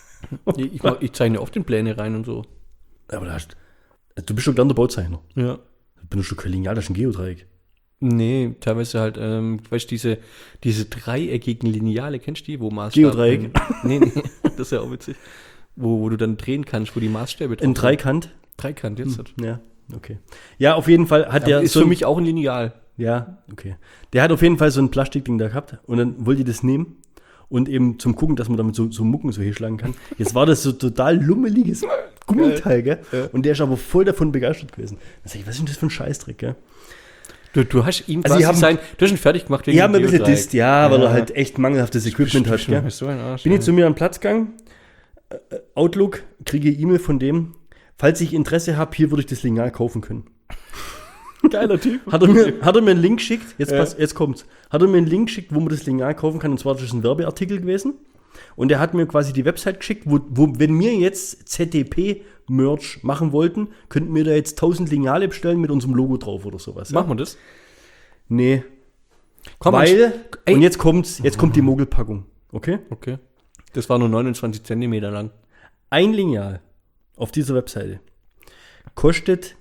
Ich zeichne oft in Pläne rein und so. Aber du bist schon gern der Bauzeichner. Ja. Du benutzt doch kein Lineal, das ist ein Geodreieck. Nee, teilweise halt, weißt du, diese dreieckigen Lineale, kennst du die, wo Maßstäbe... Geodreieck. Nee, das ist ja auch witzig. Wo du dann drehen kannst, wo die Maßstäbe drauf Ein sind. Dreikant? Dreikant, jetzt. Ja, okay. Ja, auf jeden Fall hat der Ist so für mich auch ein Lineal. Ja, okay. Der hat auf jeden Fall so ein Plastikding da gehabt und dann wollte ich das nehmen und eben zum Gucken, dass man damit so Mucken so hinschlagen kann. Jetzt war das so total lummeliges Gummiteil, gell? Ja. Und der ist aber voll davon begeistert gewesen. Da sag ich, was ist denn das für ein Scheißdreck, gell? Du hast ihm Also du hast ihn fertig gemacht. Ich habe mir ein bisschen Geodreieck. disst, weil er halt echt mangelhaftes Equipment hat, gell? So ein Arsch, Bin ich zu mir am Platz gegangen, Outlook, kriege E-Mail von dem, falls ich Interesse habe, hier würde ich das Lineal kaufen können. Geiler Typ. Hat er mir einen Link geschickt, Ja. jetzt kommt's. Hat er mir einen Link geschickt, wo man das Lineal kaufen kann, und zwar das ist ein Werbeartikel gewesen. Und er hat mir quasi die Website geschickt, wo wenn wir jetzt ZDP-Merch machen wollten, könnten wir da jetzt 1000 Lineale bestellen mit unserem Logo drauf oder sowas. Machen wir das? Nee, Komm, weil, ey. und jetzt kommt die Mogelpackung, okay? Okay. Das war nur 29 Zentimeter lang. Ein Lineal auf dieser Webseite kostet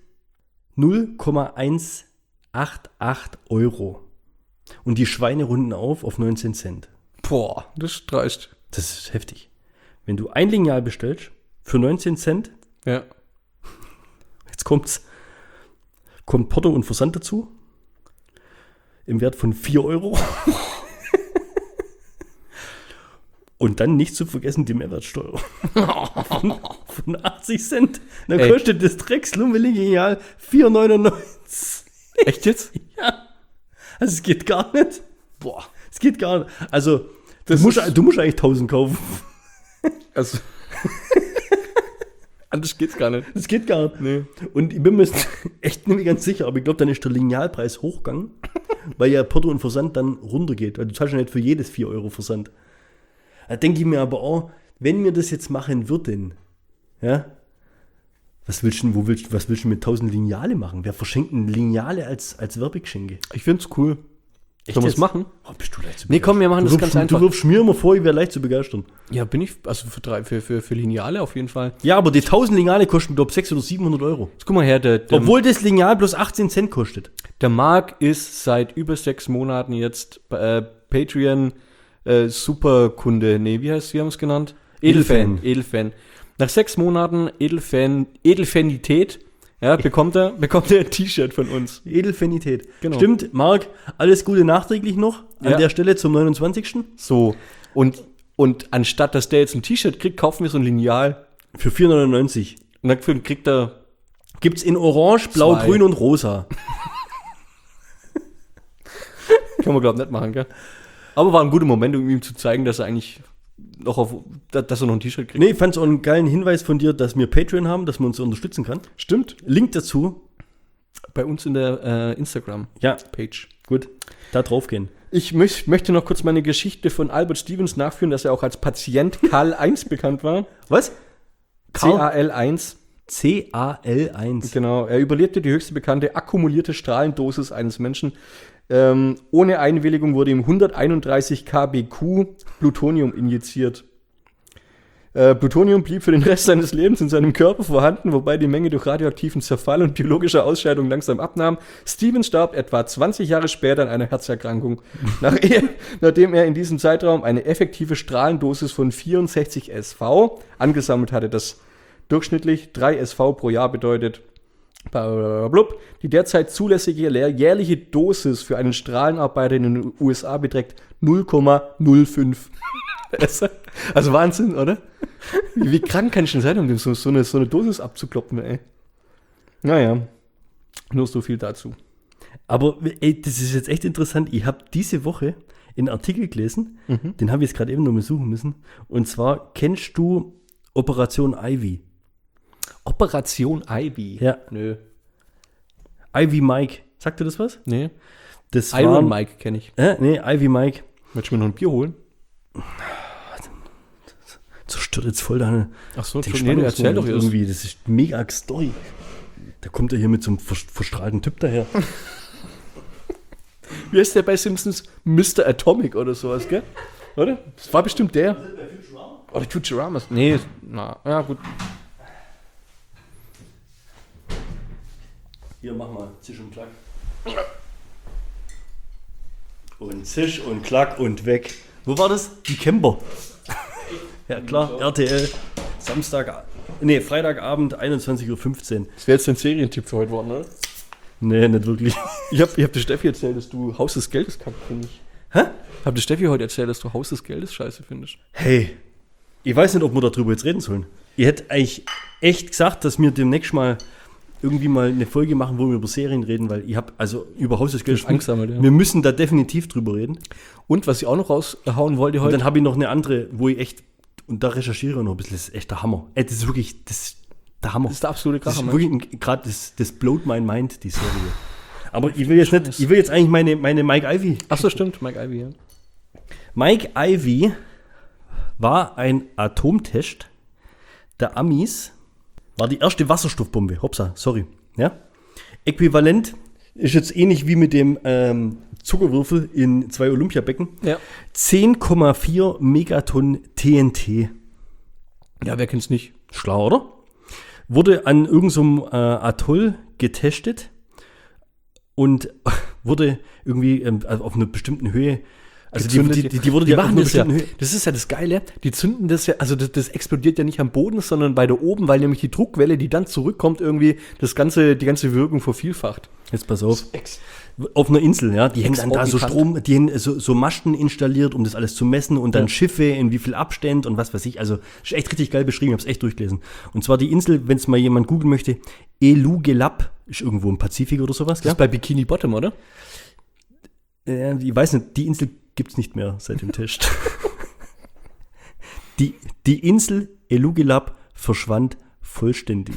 0,188 Euro. Und die Schweine runden auf 19 Cent. Boah, das ist dreist. Das ist heftig. Wenn du ein Lineal bestellst für 19 Cent, Ja. jetzt kommt Porto und Versand dazu, im Wert von 4 Euro. Und dann nicht zu vergessen die Mehrwertsteuer von 80 Cent. Dann Ey. kostet das Dreckslummelige 4,99. Echt jetzt? Ja. Also es geht gar nicht. Boah. Es geht gar nicht. Also du Das musst ist- eigentlich 1000 kaufen. Also. Anders geht's gar nicht. Das geht gar nicht. Nee. Und ich bin mir jetzt echt nicht mehr ganz sicher, aber ich glaube, dann ist der Linealpreis hochgegangen, weil ja Porto und Versand dann runtergeht. Also du zahlst ja nicht für jedes 4 Euro Versand. Da denke ich mir aber auch, wenn wir das jetzt machen würden, ja, was willst du mit 1000 Lineale machen? Wer verschenkt denn Lineale als Werbegeschenke? Ich find's cool. Sollen wir es jetzt? machen? Oh, bist du leicht zu Nee, komm, wir machen das begeistern. ganz einfach. Du wirfst mir immer vor, ich wäre leicht zu begeistern. Ja, bin ich. Also für Lineale auf jeden Fall. Ja, aber die 1000 Lineale kosten, glaube ich, 600 oder 700 Euro. Jetzt guck mal her, der Obwohl das Lineal bloß 18 Cent kostet. Der Marc ist seit über 6 Monaten jetzt Patreon Superkunde. Nee, wie haben wir es genannt? Edelfan. Nach 6 Monaten Edelfanität, ja, bekommt er ein T-Shirt von uns. Edelfanität. Genau. Stimmt, Marc, alles Gute nachträglich noch an Ja. der Stelle zum 29. So. Und anstatt, dass der jetzt ein T-Shirt kriegt, kaufen wir so ein Lineal. Für 4,99. Und dann kriegt er. Gibt's in Orange, Blau, 2. Grün und Rosa. Kann man, glaube ich, nicht machen, gell? Aber war ein guter Moment, um ihm zu zeigen, dass er eigentlich dass er noch ein T-Shirt kriegt. Nee, ich fand's auch einen geilen Hinweis von dir, dass wir Patreon haben, dass man uns unterstützen kann. Stimmt. Link dazu. Bei uns in der Instagram-Page. Ja, gut. Da drauf gehen. Ich möchte noch kurz meine Geschichte von Albert Stevens nachführen, dass er auch als Patient Karl 1 bekannt war. Was? CAL1. CAL1. Genau. Er überlebte die höchste bekannte akkumulierte Strahlendosis eines Menschen. Ohne Einwilligung wurde ihm 131 kBq Plutonium injiziert. Plutonium blieb für den Rest seines Lebens in seinem Körper vorhanden, wobei die Menge durch radioaktiven Zerfall und biologische Ausscheidung langsam abnahm. Stevens starb etwa 20 Jahre später an einer Herzerkrankung, nachdem er in diesem Zeitraum eine effektive Strahlendosis von 64 SV angesammelt hatte, das durchschnittlich 3 SV pro Jahr bedeutet. Die derzeit zulässige jährliche Dosis für einen Strahlenarbeiter in den USA beträgt 0,05. Also Wahnsinn, oder? Wie krank kann ich denn sein, um so eine Dosis abzukloppen, ey? Naja, nur so viel dazu. Aber ey, das ist jetzt echt interessant. Ich habe diese Woche einen Artikel gelesen, den habe ich jetzt gerade eben noch mal suchen müssen. Und zwar, kennst du Operation Ivy? Operation Ivy? Ja. Nö. Ivy Mike. Sagt dir das was? Nee. Das Iron Mike kenne ich. Nee, Ivy Mike. Möchtest du mir noch ein Bier holen? Zerstört jetzt voll deine. Ach so, den nee, erzähl doch Spannungsmoment erst. irgendwie. Das ist mega Story. Da kommt er hier mit so einem verstrahlten Typ daher. Wie heißt der bei Simpsons? Mr. Atomic oder sowas, gell? Oder? Das war bestimmt der. Oder Futurama. Nee, ja gut. Hier, mach mal. Zisch und Klack. Und Zisch und Klack und weg. Wo war das? Die Camper. Ja klar, RTL. Freitagabend, 21:15 Uhr. Das wäre jetzt ein Serientipp für heute worden, oder? Nee, nicht wirklich. Ich hab der Steffi erzählt, dass du Haus des Geldes kackst, finde ich. Hab dir Steffi heute erzählt, dass du Haus des Geldes scheiße findest? Hey, ich weiß nicht, ob wir darüber jetzt reden sollen. Ihr hättet eigentlich echt gesagt, dass wir demnächst mal irgendwie mal eine Folge machen, wo wir über Serien reden, weil ich habe also über Haus des Geldes Angst sammelt, ja. Wir müssen da definitiv drüber reden. Und was ich auch noch raushauen wollte Und heute. dann habe ich noch eine andere, wo ich echt, und da recherchiere ich noch ein bisschen, das ist echt der Hammer. Das ist wirklich, das ist der Hammer. Das ist der absolute Das Kracher, ist wirklich gerade, das blowt my mind, die Serie. Aber ich will jetzt eigentlich meine Mike Ivy. Achso, stimmt, Mike Ivy, ja. Mike Ivy war ein Atomtest der Amis, war die erste Wasserstoffbombe. Hopsa, sorry. Ja? Äquivalent ist jetzt ähnlich wie mit dem Zuckerwürfel in 2 Olympiabecken. Ja. 10,4 Megatonnen TNT. Ja, wer kennt's nicht? Schlau, oder? Wurde an irgendeinem Atoll getestet und wurde irgendwie auf einer bestimmten Höhe. Also die wurde die ja auf machen einer das ja. bestimmten Höhe. Das ist ja das Geile. Die zünden das ja, also das explodiert ja nicht am Boden, sondern bei der oben, weil nämlich die Druckwelle, die dann zurückkommt, irgendwie die ganze Wirkung vervielfacht. Jetzt pass auf. Auf einer Insel, ja, die haben dann da so Strom, die haben so Masten installiert, um das alles zu messen und dann Schiffe in wie viel Abstand und was weiß ich. Also ist echt richtig geil beschrieben, ich hab's echt durchgelesen. Und zwar die Insel, wenn es mal jemand googeln möchte, Elugelab, ist irgendwo im Pazifik oder sowas. Das ist bei Bikini Bottom, oder? Ich weiß nicht, die Insel gibt's nicht mehr seit dem Test. Die Insel Elugelab verschwand vollständig.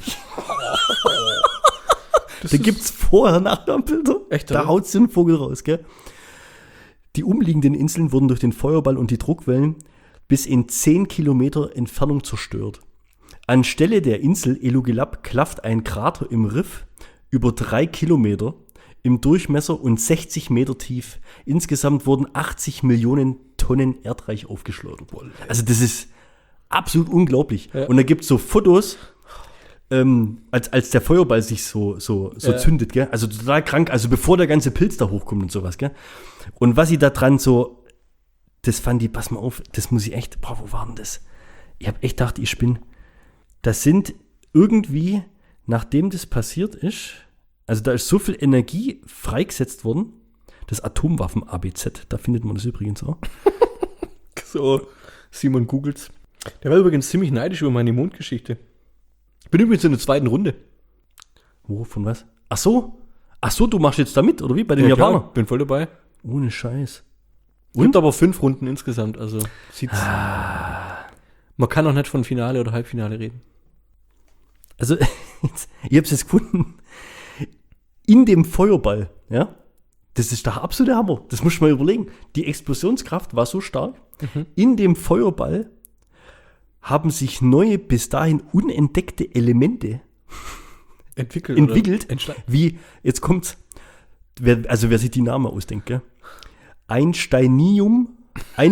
Da gibt's Vorher-Nachher-Bilder. Echt, da oder? haut's den Vogel raus, gell? Die umliegenden Inseln wurden durch den Feuerball und die Druckwellen bis in 10 Kilometer Entfernung zerstört. Anstelle der Insel Elugelab klafft ein Krater im Riff über 3 Kilometer im Durchmesser und 60 Meter tief. Insgesamt wurden 80 Millionen Tonnen Erdreich aufgeschlagen. Also das ist absolut unglaublich. Ja. Und da gibt's so Fotos, als der Feuerball sich so zündet, gell? Also total krank, also bevor der ganze Pilz da hochkommt und sowas, gell? Und was ich da dran so, das fand ich, pass mal auf, das muss ich echt, wo war denn das? Ich habe echt gedacht, ich spinne. Das sind irgendwie, nachdem das passiert ist, also da ist so viel Energie freigesetzt worden, das Atomwaffen-ABZ, da findet man das übrigens auch. So, Simon googelt's. Der war übrigens ziemlich neidisch über meine Mondgeschichte. Ich bin übrigens in der 2. Runde. Wo, von was? Ach so, du machst jetzt da mit, oder wie? Bei den Japanern? Klar, bin voll dabei. Ohne Scheiß. Und aber 5 Runden insgesamt, also sieht's. Man kann auch nicht von Finale oder Halbfinale reden. Also, ich hab's jetzt gefunden. In dem Feuerball, ja, das ist der absolute Hammer. Das muss ich mal überlegen. Die Explosionskraft war so stark. In dem Feuerball haben sich neue, bis dahin unentdeckte Elemente entwickelt, wie, jetzt kommt's, wer sich die Namen ausdenkt, gell? Einsteinium,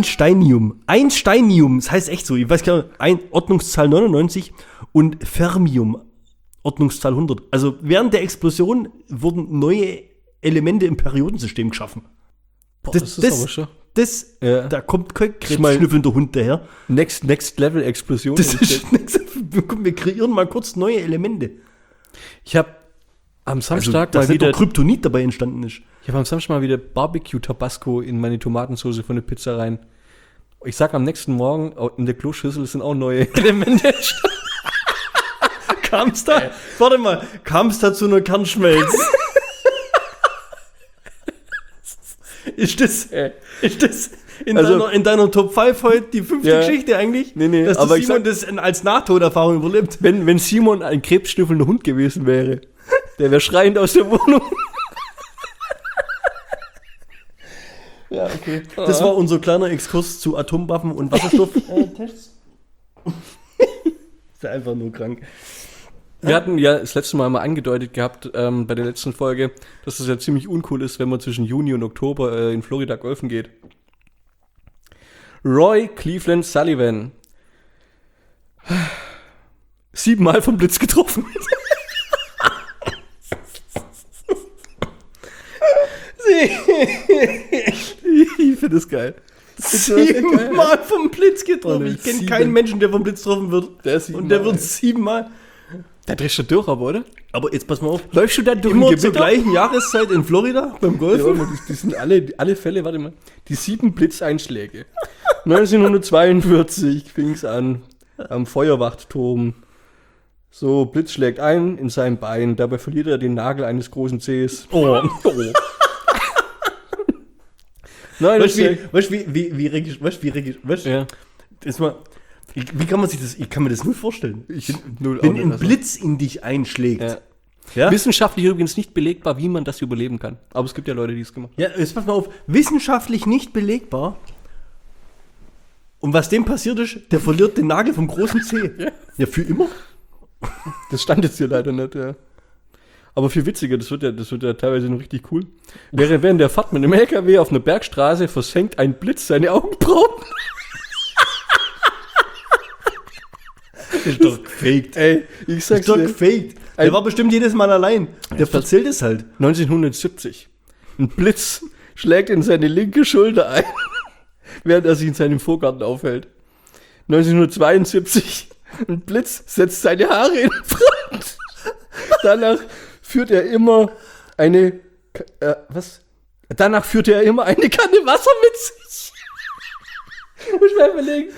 das heißt echt so, ich weiß gar nicht, Ordnungszahl 99 und Fermium, Ordnungszahl 100. Also während der Explosion wurden neue Elemente im Periodensystem geschaffen. Boah, das ist aber schon. Da kommt kein krebsschnüffelnder Hund daher. Next Level Explosion. Wir kreieren mal kurz neue Elemente. Ich habe am Samstag dass nicht nur Kryptonit dabei entstanden ist. Ich habe am Samstag mal wieder Barbecue Tabasco in meine Tomatensauce von der Pizza rein. Ich sag am nächsten Morgen, in der Kloschüssel sind auch neue Elemente. Kam's da zu einer Kernschmelz? Ist das in deiner Top 5 heute die 5. Geschichte eigentlich? Nee, dass aber Simon das als Nahtoderfahrung überlebt? Wenn Simon ein krebsschnüffelnder Hund gewesen wäre, der wäre schreiend aus der Wohnung. Ja, okay. Das war unser kleiner Exkurs zu Atomwaffen und Wasserstofftests. Ist ja einfach nur krank. Wir hatten ja das letzte Mal angedeutet gehabt, bei der letzten Folge, dass es ja ziemlich uncool ist, wenn man zwischen Juni und Oktober in Florida golfen geht. Roy Cleveland Sullivan. 7-mal vom Blitz getroffen. Ich finde das geil. 7-mal vom Blitz getroffen. Ich kenne keinen Menschen, der vom Blitz getroffen wird. Der wird 7-mal. Da drehst du durch, aber, oder? Aber jetzt pass mal auf. Läufst du da durch Immer ein zur Gewitter? gleichen Jahreszeit in Florida beim Ja, Golfen? aber die sind alle Fälle, warte mal, die 7 Blitzeinschläge. 1942 fing es an, am Feuerwachtturm. So, Blitz schlägt ein in sein Bein, dabei verliert er den Nagel eines großen Zehs. Oh. Nein, Weißt du, wie regisch, ja. das mal, wie kann man sich das, ich kann mir das nur vorstellen. Null Wenn auch ein nicht, also. Blitz in dich einschlägt. Ja. Ja? Wissenschaftlich übrigens nicht belegbar, wie man das überleben kann. Aber es gibt ja Leute, die es gemacht haben. Ja, jetzt pass mal auf, wissenschaftlich nicht belegbar. Und was dem passiert ist, der verliert den Nagel vom großen Zeh. Ja, für immer? Das stand jetzt hier leider nicht, ja. Aber viel witziger, das wird ja teilweise noch richtig cool. Während der Fahrt mit einem LKW auf einer Bergstraße versenkt ein Blitz seine Augenbrauen. Das ist doch gefaked. Ey, ich Das sag's ist doch dir. gefaked. Der war bestimmt jedes Mal allein. Der erzählt es halt. 1970. Ein Blitz schlägt in seine linke Schulter ein, während er sich in seinem Vorgarten aufhält. 1972. Ein Blitz setzt seine Haare in Brand. Danach führt er immer eine Danach führte er immer eine Kanne Wasser mit sich. Muss mal überlegen.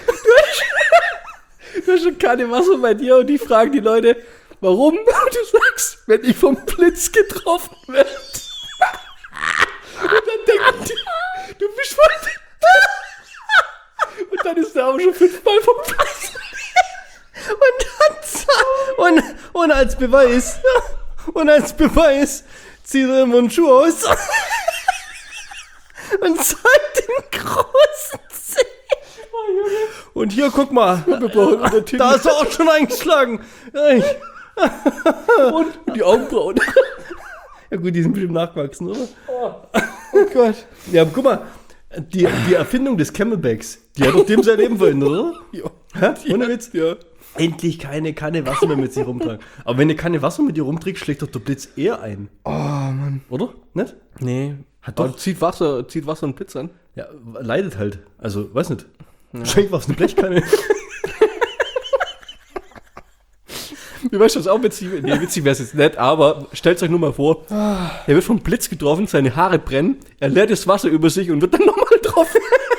Du hast eine Kanne Wasser bei dir und die fragen die Leute, warum? Und du sagst, wenn ich vom Blitz getroffen werde. Und dann denken die, du bist voll. Und dann ist der auch schon 5-mal vom Blitz. Und als Beweis zieht er immer einen Schuh aus und zeigt den großen Zeh. Und hier, guck mal, da ist er auch schon eingeschlagen. Und die Augenbrauen. Ja gut, die sind bestimmt nachgewachsen, oder? Oh Gott. Ja, aber guck mal, die Erfindung des Camelbacks, die hat doch dem sein Leben verändert, oder? Ja. Hä? Ohne Witz? Ja. Endlich keine Kanne Wasser mehr mit sich rumtragen. Aber wenn eine Kanne Wasser mit dir rumträgt, schlägt doch der Blitz eher ein. Oh Mann. Oder? Nicht? Nee. Hat doch- Aber zieht Wasser und Blitz an. Ja, leidet halt. Also, weiß nicht. Wahrscheinlich war es eine Blechkanne. Du weißt, was auch witzig wäre? Nee, witzig wäre es jetzt nicht, aber stellt euch nur mal vor, er wird vom Blitz getroffen, seine Haare brennen, er leert das Wasser über sich und wird dann nochmal getroffen.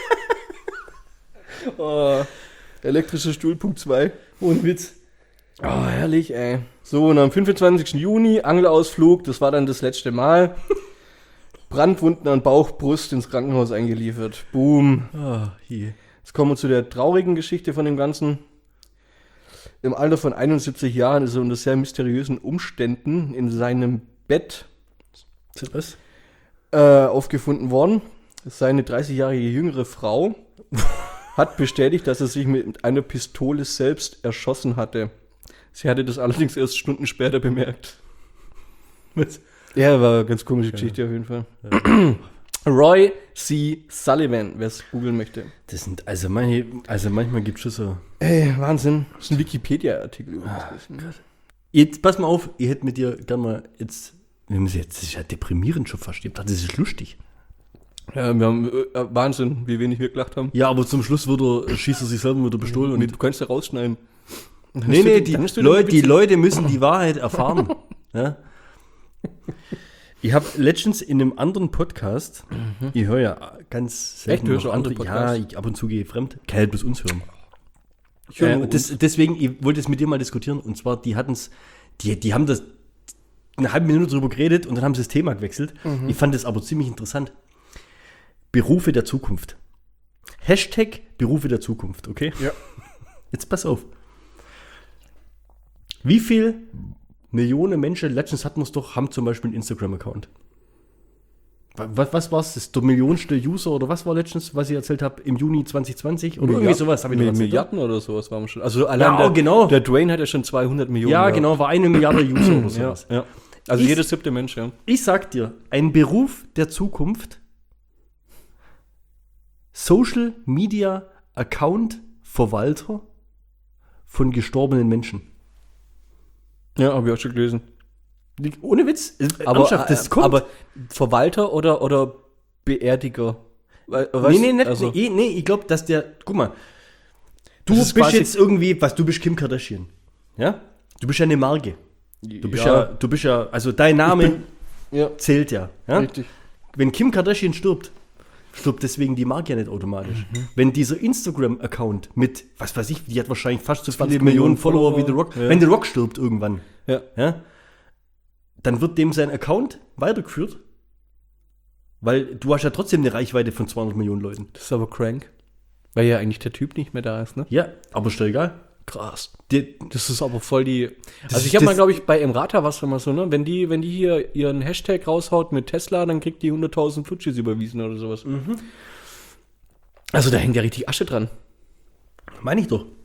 Oh, elektrischer Stuhl, Punkt 2. Ohne Witz. Oh, herrlich, ey. So, und am 25. Juni, Angelausflug, das war dann das letzte Mal. Brandwunden an Bauch, Brust ins Krankenhaus eingeliefert. Boom. Hier. Jetzt kommen wir zu der traurigen Geschichte von dem Ganzen. Im Alter von 71 Jahren ist er unter sehr mysteriösen Umständen in seinem Bett Was? aufgefunden worden. Seine 30-jährige jüngere Frau hat bestätigt, dass er sich mit einer Pistole selbst erschossen hatte. Sie hatte das allerdings erst Stunden später bemerkt. Was? Ja, war eine ganz komische Geschichte auf jeden Fall. Roy C. Sullivan, wer es googeln möchte. Das sind, also manchmal gibt es schon so. Ey, Wahnsinn. Das ist ein Wikipedia-Artikel übrigens. Jetzt, pass mal auf, ihr hättet mit dir gerne mal jetzt, das ist ja deprimierend schon fast, ich dachte, das ist lustig. Ja, wir haben Wahnsinn, wie wenig wir gelacht haben. Ja, aber zum Schluss schießt er sich selber mit der Pistole. Und du kannst ja rausschneiden. Nee, die die Leute müssen die Wahrheit erfahren. Ja? Ich habe letztens in einem anderen Podcast, ich höre ja ganz selten Echt, hörst noch du andere ja, Podcasts? ich ab und zu gehe fremd, kann halt bloß uns hören. Ich höre nur Deswegen, ich wollte es mit dir mal diskutieren, und zwar, die haben das eine halbe Minute drüber geredet und dann haben sie das Thema gewechselt. Ich fand das aber ziemlich interessant. Berufe der Zukunft. Hashtag Berufe der Zukunft, okay? Ja. Jetzt pass auf. Wie viel Millionen Menschen, letztens hatten wir es doch, haben zum Beispiel einen Instagram-Account? Was war es? Der millionste User oder was war letztens, was ich erzählt habe, im Juni 2020? Oder irgendwie sowas habe ich noch erzählt. Milliarden oder sowas waren wir schon. Also allein Ja, genau. der Dwayne hat ja schon 200 Millionen. Ja, genau, war 1 Milliarde User oder sowas. Ja. Also Ich- jeder 7. Mensch, ja. Ich sag dir, ein Beruf der Zukunft, Social Media Account Verwalter von gestorbenen Menschen. Ja, habe ich auch schon gelesen. Ohne Witz, Aber, ernsthaft, das kommt. aber Verwalter oder Beerdiger? Nee, ich glaube, dass der, guck mal, du Das bist ist quasi- jetzt irgendwie, du bist Kim Kardashian, ja? Du bist ja eine Marke. Du bist ja, also dein Name zählt ja. Richtig. Wenn Kim Kardashian stirbt deswegen die Marke ja nicht automatisch. Wenn dieser Instagram-Account mit, was weiß ich, die hat wahrscheinlich fast so viele 20 Millionen Follower wie The Rock. Ja. Wenn The Rock stirbt irgendwann, Ja. dann wird dem sein Account weitergeführt, weil du hast ja trotzdem eine Reichweite von 200 Millionen Leuten. Das ist aber crank. Weil ja eigentlich der Typ nicht mehr da ist, ne? Ja, aber ist doch egal. Krass. Die, Das ist aber voll die. Das Also ist ich habe mal, das- glaube ich, bei Emrata was immer so, ne? Wenn die hier ihren Hashtag raushaut mit Tesla, dann kriegt die 100.000 Flutschis überwiesen oder sowas. Also da hängt ja richtig Asche dran. meine ich doch.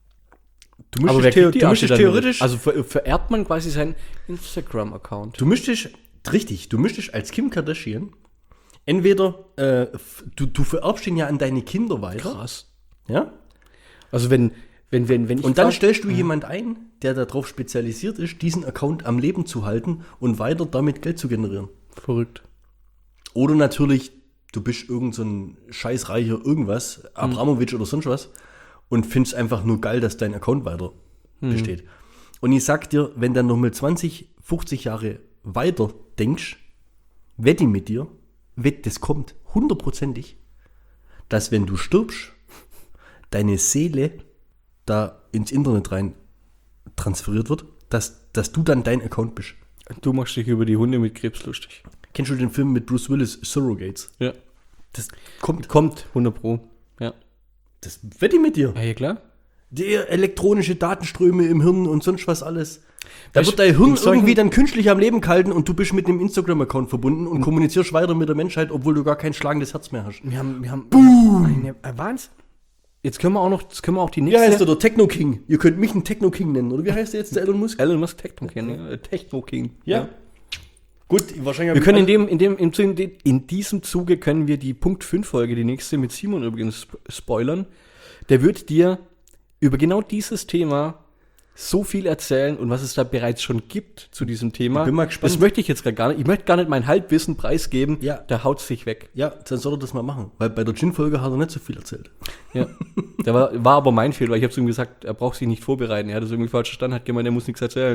Du Aber wer kriegt die du Asche müsstest dann theoretisch, Also vererbt man quasi seinen Instagram-Account. du müsstest als Kim Kardashian entweder, du vererbst ihn ja an deine Kinder weiter. Krass. Ja? Also wenn ich Und dann stellst du jemand ein, der darauf spezialisiert ist, diesen Account am Leben zu halten und weiter damit Geld zu generieren. verrückt. Oder natürlich, du bist irgend so ein scheißreicher irgendwas, Abramowitsch oder sonst was, und findest einfach nur geil, dass dein Account weiter besteht. Und ich sag dir, wenn du noch mal 20, 50 Jahre weiter denkst, wette mit dir, das kommt hundertprozentig, dass wenn du stirbst, deine Seele da ins Internet rein transferiert wird, dass du dann dein Account bist. Du machst dich über die Hunde mit Krebs lustig. Kennst du den Film mit Bruce Willis, Surrogates? Ja. Das kommt. Kommt 100 Pro. Ja. Das wette ich mit dir. Ja, klar. Die elektronische Datenströme im Hirn und sonst was alles. Da Weißt wird dein Hirn in solchen- irgendwie dann künstlich am Leben gehalten und du bist mit einem Instagram-Account verbunden und kommunizierst weiter mit der Menschheit, obwohl du gar kein schlagendes Herz mehr hast. Wir haben Boom! Wahnsinn. Jetzt können wir auch die Wie nächste. heißt der? Der Techno King. Ihr könnt mich einen Techno King nennen. Oder wie heißt der jetzt, der Elon Musk? Elon Musk Techno King. Ja. Techno King. Ja. Gut, wahrscheinlich. Wir können in diesem Zuge können wir die Punkt 5 Folge, die nächste mit Simon übrigens spoilern. Der wird dir über genau dieses Thema so viel erzählen und was es da bereits schon gibt zu diesem Thema. Ich bin mal gespannt. Das möchte ich jetzt gar nicht. Ich möchte gar nicht mein Halbwissen preisgeben. Ja. Da haut sich weg. Ja, dann soll er das mal machen. Weil bei der Gin-Folge hat er nicht so viel erzählt. Ja. Der war aber mein Fehler, weil ich habe zu ihm gesagt, er braucht sich nicht vorbereiten. Er hat das irgendwie falsch verstanden, hat gemeint, er muss nichts erzählen.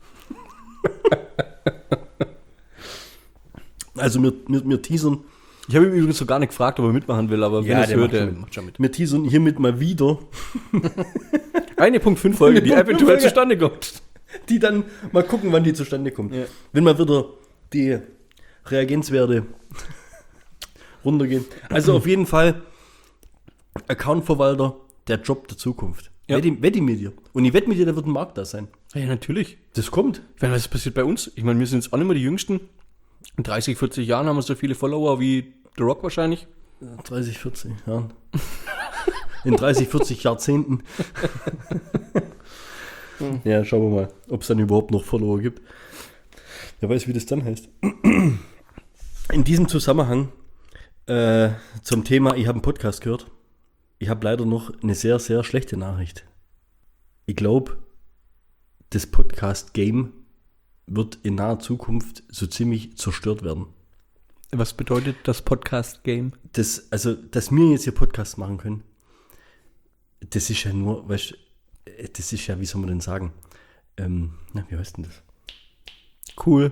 Also wir teasern. Ich habe ihn übrigens so gar nicht gefragt, ob er mitmachen will, aber wenn er es der hört, macht der schon mit. macht schon mit. Wir teasern hiermit mal wieder, Eine Punkt 5 Folge, die Punkt 5 eventuell Folge. zustande kommt. die dann mal gucken, wann die zustande kommt. Ja. Wenn mal wieder die Reagenzwerte runtergehen. Also auf jeden Fall Accountverwalter, der Job der Zukunft. Ja. Wette mit dir. Und ich wette mit dir, da wird ein Markt da sein. Ja, natürlich. Das kommt. Wenn was passiert bei uns? Ich meine, wir sind jetzt auch nicht mehr die Jüngsten. In 30, 40 Jahren haben wir so viele Follower wie The Rock wahrscheinlich. 30, 40 Jahren. In 30, 40 Jahrzehnten. Ja, schauen wir mal, ob es dann überhaupt noch Follower gibt. Wer weiß, wie das dann heißt. In diesem Zusammenhang zum Thema, ich habe einen Podcast gehört. Ich habe leider noch eine sehr, sehr schlechte Nachricht. Ich glaube, das Podcast-Game wird in naher Zukunft so ziemlich zerstört werden. Was bedeutet das Podcast-Game? Also, dass wir jetzt hier Podcasts machen können, das ist ja nur, weißt du, das ist ja, wie soll man denn sagen? Wie heißt denn das? Cool.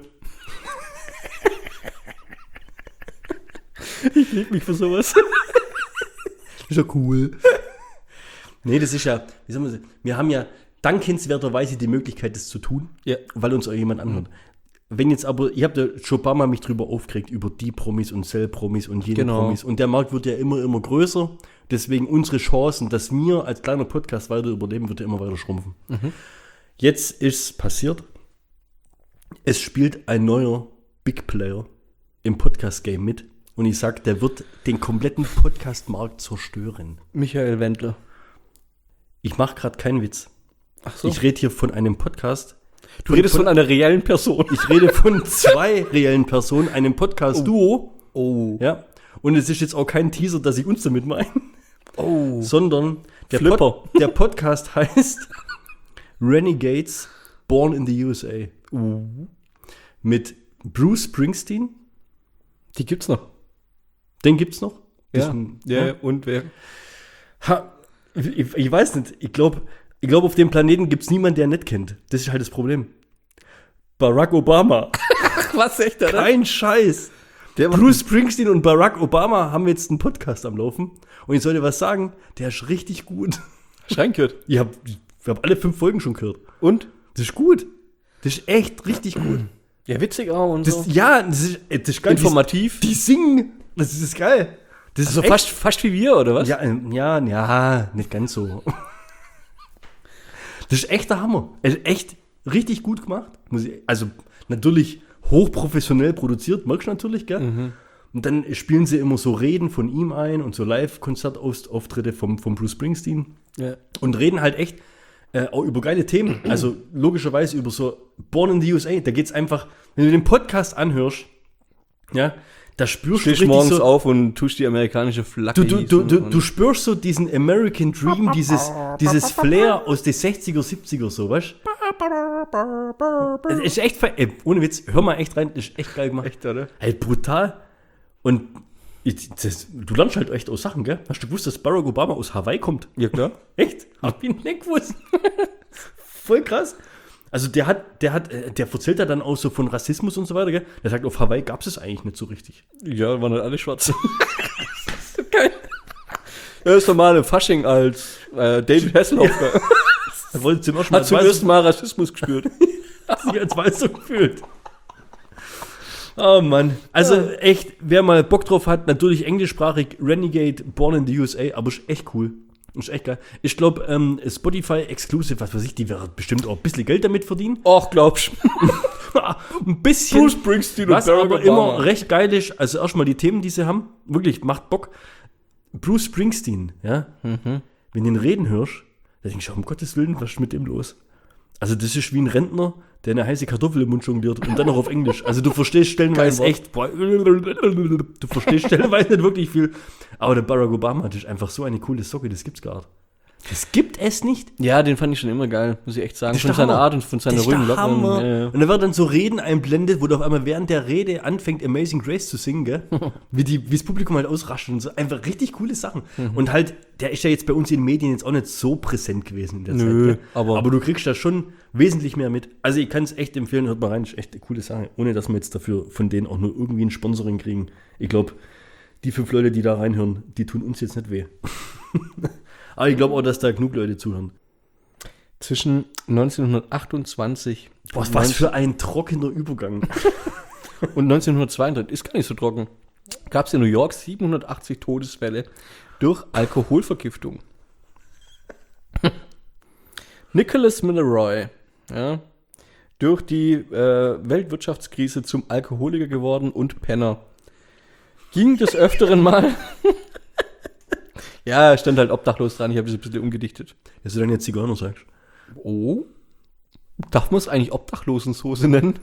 Ich liebe mich für sowas. Ist ja cool. Nee, das ist ja, wie soll man sagen, wir haben ja dankenswerterweise die Möglichkeit, das zu tun, Ja. weil uns auch jemand anhört. Wenn jetzt aber, ich habe da schon ein paar Mal mich drüber aufgeregt, über die Promis und Cell-Promis und jene Genau. Promis. Und der Markt wird ja immer größer. Deswegen unsere Chancen, dass wir als kleiner Podcast weiter überleben, wird ja immer weiter schrumpfen. Jetzt ist passiert, es spielt ein neuer Big Player im Podcast-Game mit. Und ich sag, der wird den kompletten Podcast-Markt zerstören. Michael Wendler. Ich mache gerade keinen Witz. Ach so. Ich rede hier von einem Podcast. Du redest von einer reellen Person. Ich rede von zwei reellen Personen, einem Podcast-Duo. Oh. Ja. Und es ist jetzt auch kein Teaser, dass ich uns damit meine, Oh. sondern der, Flipper. der Podcast heißt Renegades Born in the USA. Mit Bruce Springsteen. Die gibt's noch. Den gibt's noch. Ja. Und wer? Ich weiß nicht. Ich glaube, Ich glaube, auf dem Planeten gibt es niemanden, der ihn nicht kennt. Das ist halt das Problem. Barack Obama. Was, echt, oder? Kein Scheiß. Bruce Springsteen und Barack Obama haben jetzt einen Podcast am Laufen. Und ich soll dir was sagen, der ist richtig gut. Schreien gehört. Ich hab alle 5 Folgen schon gehört. Und? Das ist gut. Das ist echt richtig gut. Ja, witzig auch und Das, so. ja, das ist geil. Informativ. Die singen. Das ist geil. Das Also ist echt, fast wie wir, oder was? ja, nicht ganz so. Das ist echt der Hammer. Also echt richtig gut gemacht. Also natürlich hochprofessionell produziert, merkst du natürlich, gell? Und dann spielen sie immer so Reden von ihm ein und so Live-Konzertauftritte vom Bruce Springsteen. Ja. Und reden halt echt auch über geile Themen. Also logischerweise über so Born in the USA. Da geht's einfach, wenn du den Podcast anhörst, ja, da spürst Stehst du morgens richtig so, auf und tust die amerikanische Flagge. du spürst so diesen American Dream, dieses Flair aus den 60er, 70er, so, weißt du? Es ist echt, ohne Witz, hör mal echt rein, das ist echt geil gemacht. Echt, oder? Halt brutal. Und du lernst halt echt aus Sachen, gell? Hast du gewusst, dass Barack Obama aus Hawaii kommt? Ja, klar. Echt? Hab ich nicht gewusst. Voll krass. Also der erzählt ja dann auch so von Rassismus und so weiter, gell? Der sagt, auf Hawaii gab es eigentlich nicht so richtig. Ja, waren halt alle schwarz. Geil. Ja, das normale Fasching als David Hasselhoff. Er wollte zum Hat zum ersten Mal Rassismus gespürt. sich als weiß so gefühlt. Oh Mann. Also echt, wer mal Bock drauf hat, natürlich englischsprachig, Renegade, Born in the USA, aber ist echt cool. Ist echt geil. Ich glaube, Spotify Exclusive, was weiß ich, die wird bestimmt auch ein bisschen Geld damit verdienen. Och, glaubst Ein bisschen. Bruce Springsteen und Was Barack aber Obama. immer recht geil ist, also erstmal die Themen, die sie haben, wirklich, macht Bock. Bruce Springsteen, ja, wenn du ihn reden hörst, da denkst du, um Gottes Willen, was ist mit dem los? Also das ist wie ein Rentner, der eine heiße Kartoffel im Mund jongliert und dann noch auf Englisch. Also du verstehst stellenweise Kein Wort. echt, du verstehst stellenweise nicht wirklich viel. Aber der Barack Obama, das ist einfach so eine coole Socke, das gibt's gar nicht. Das gibt es nicht. Ja, den fand ich schon immer geil, muss ich echt sagen. Das ist Von der seiner Hammer. Art und von seiner Das ist der ruhigen Hammer. Locken. Ja. Und da wird dann so Reden einblendet, wo du auf einmal während der Rede anfängt, Amazing Grace zu singen, gell? wie das Publikum halt ausrascht und so. Einfach richtig coole Sachen. Und halt, der ist ja jetzt bei uns in den Medien jetzt auch nicht so präsent gewesen in der Nö, Zeit. Gell? aber du kriegst da schon wesentlich mehr mit. Also ich kann es echt empfehlen, hört mal rein, ist echt eine coole Sache. Ohne, dass wir jetzt dafür von denen auch nur irgendwie ein Sponsoring kriegen. Ich glaube, die 5 Leute, die da reinhören, die tun uns jetzt nicht weh. Aber ich glaube auch, dass da genug Leute zuhören. zwischen 1928 Was für ein trockener Übergang. und 1932, ist gar nicht so trocken, gab es in New York 780 Todesfälle durch Alkoholvergiftung. Nicholas Milroy, ja, durch die Weltwirtschaftskrise zum Alkoholiker geworden und Penner. Ging des Öfteren mal. Ja, stand halt obdachlos dran, ich habe das ein bisschen umgedichtet. Dass du dann jetzt Zigeuner sagst. Oh, darf man es eigentlich Obdachlosensoße nennen?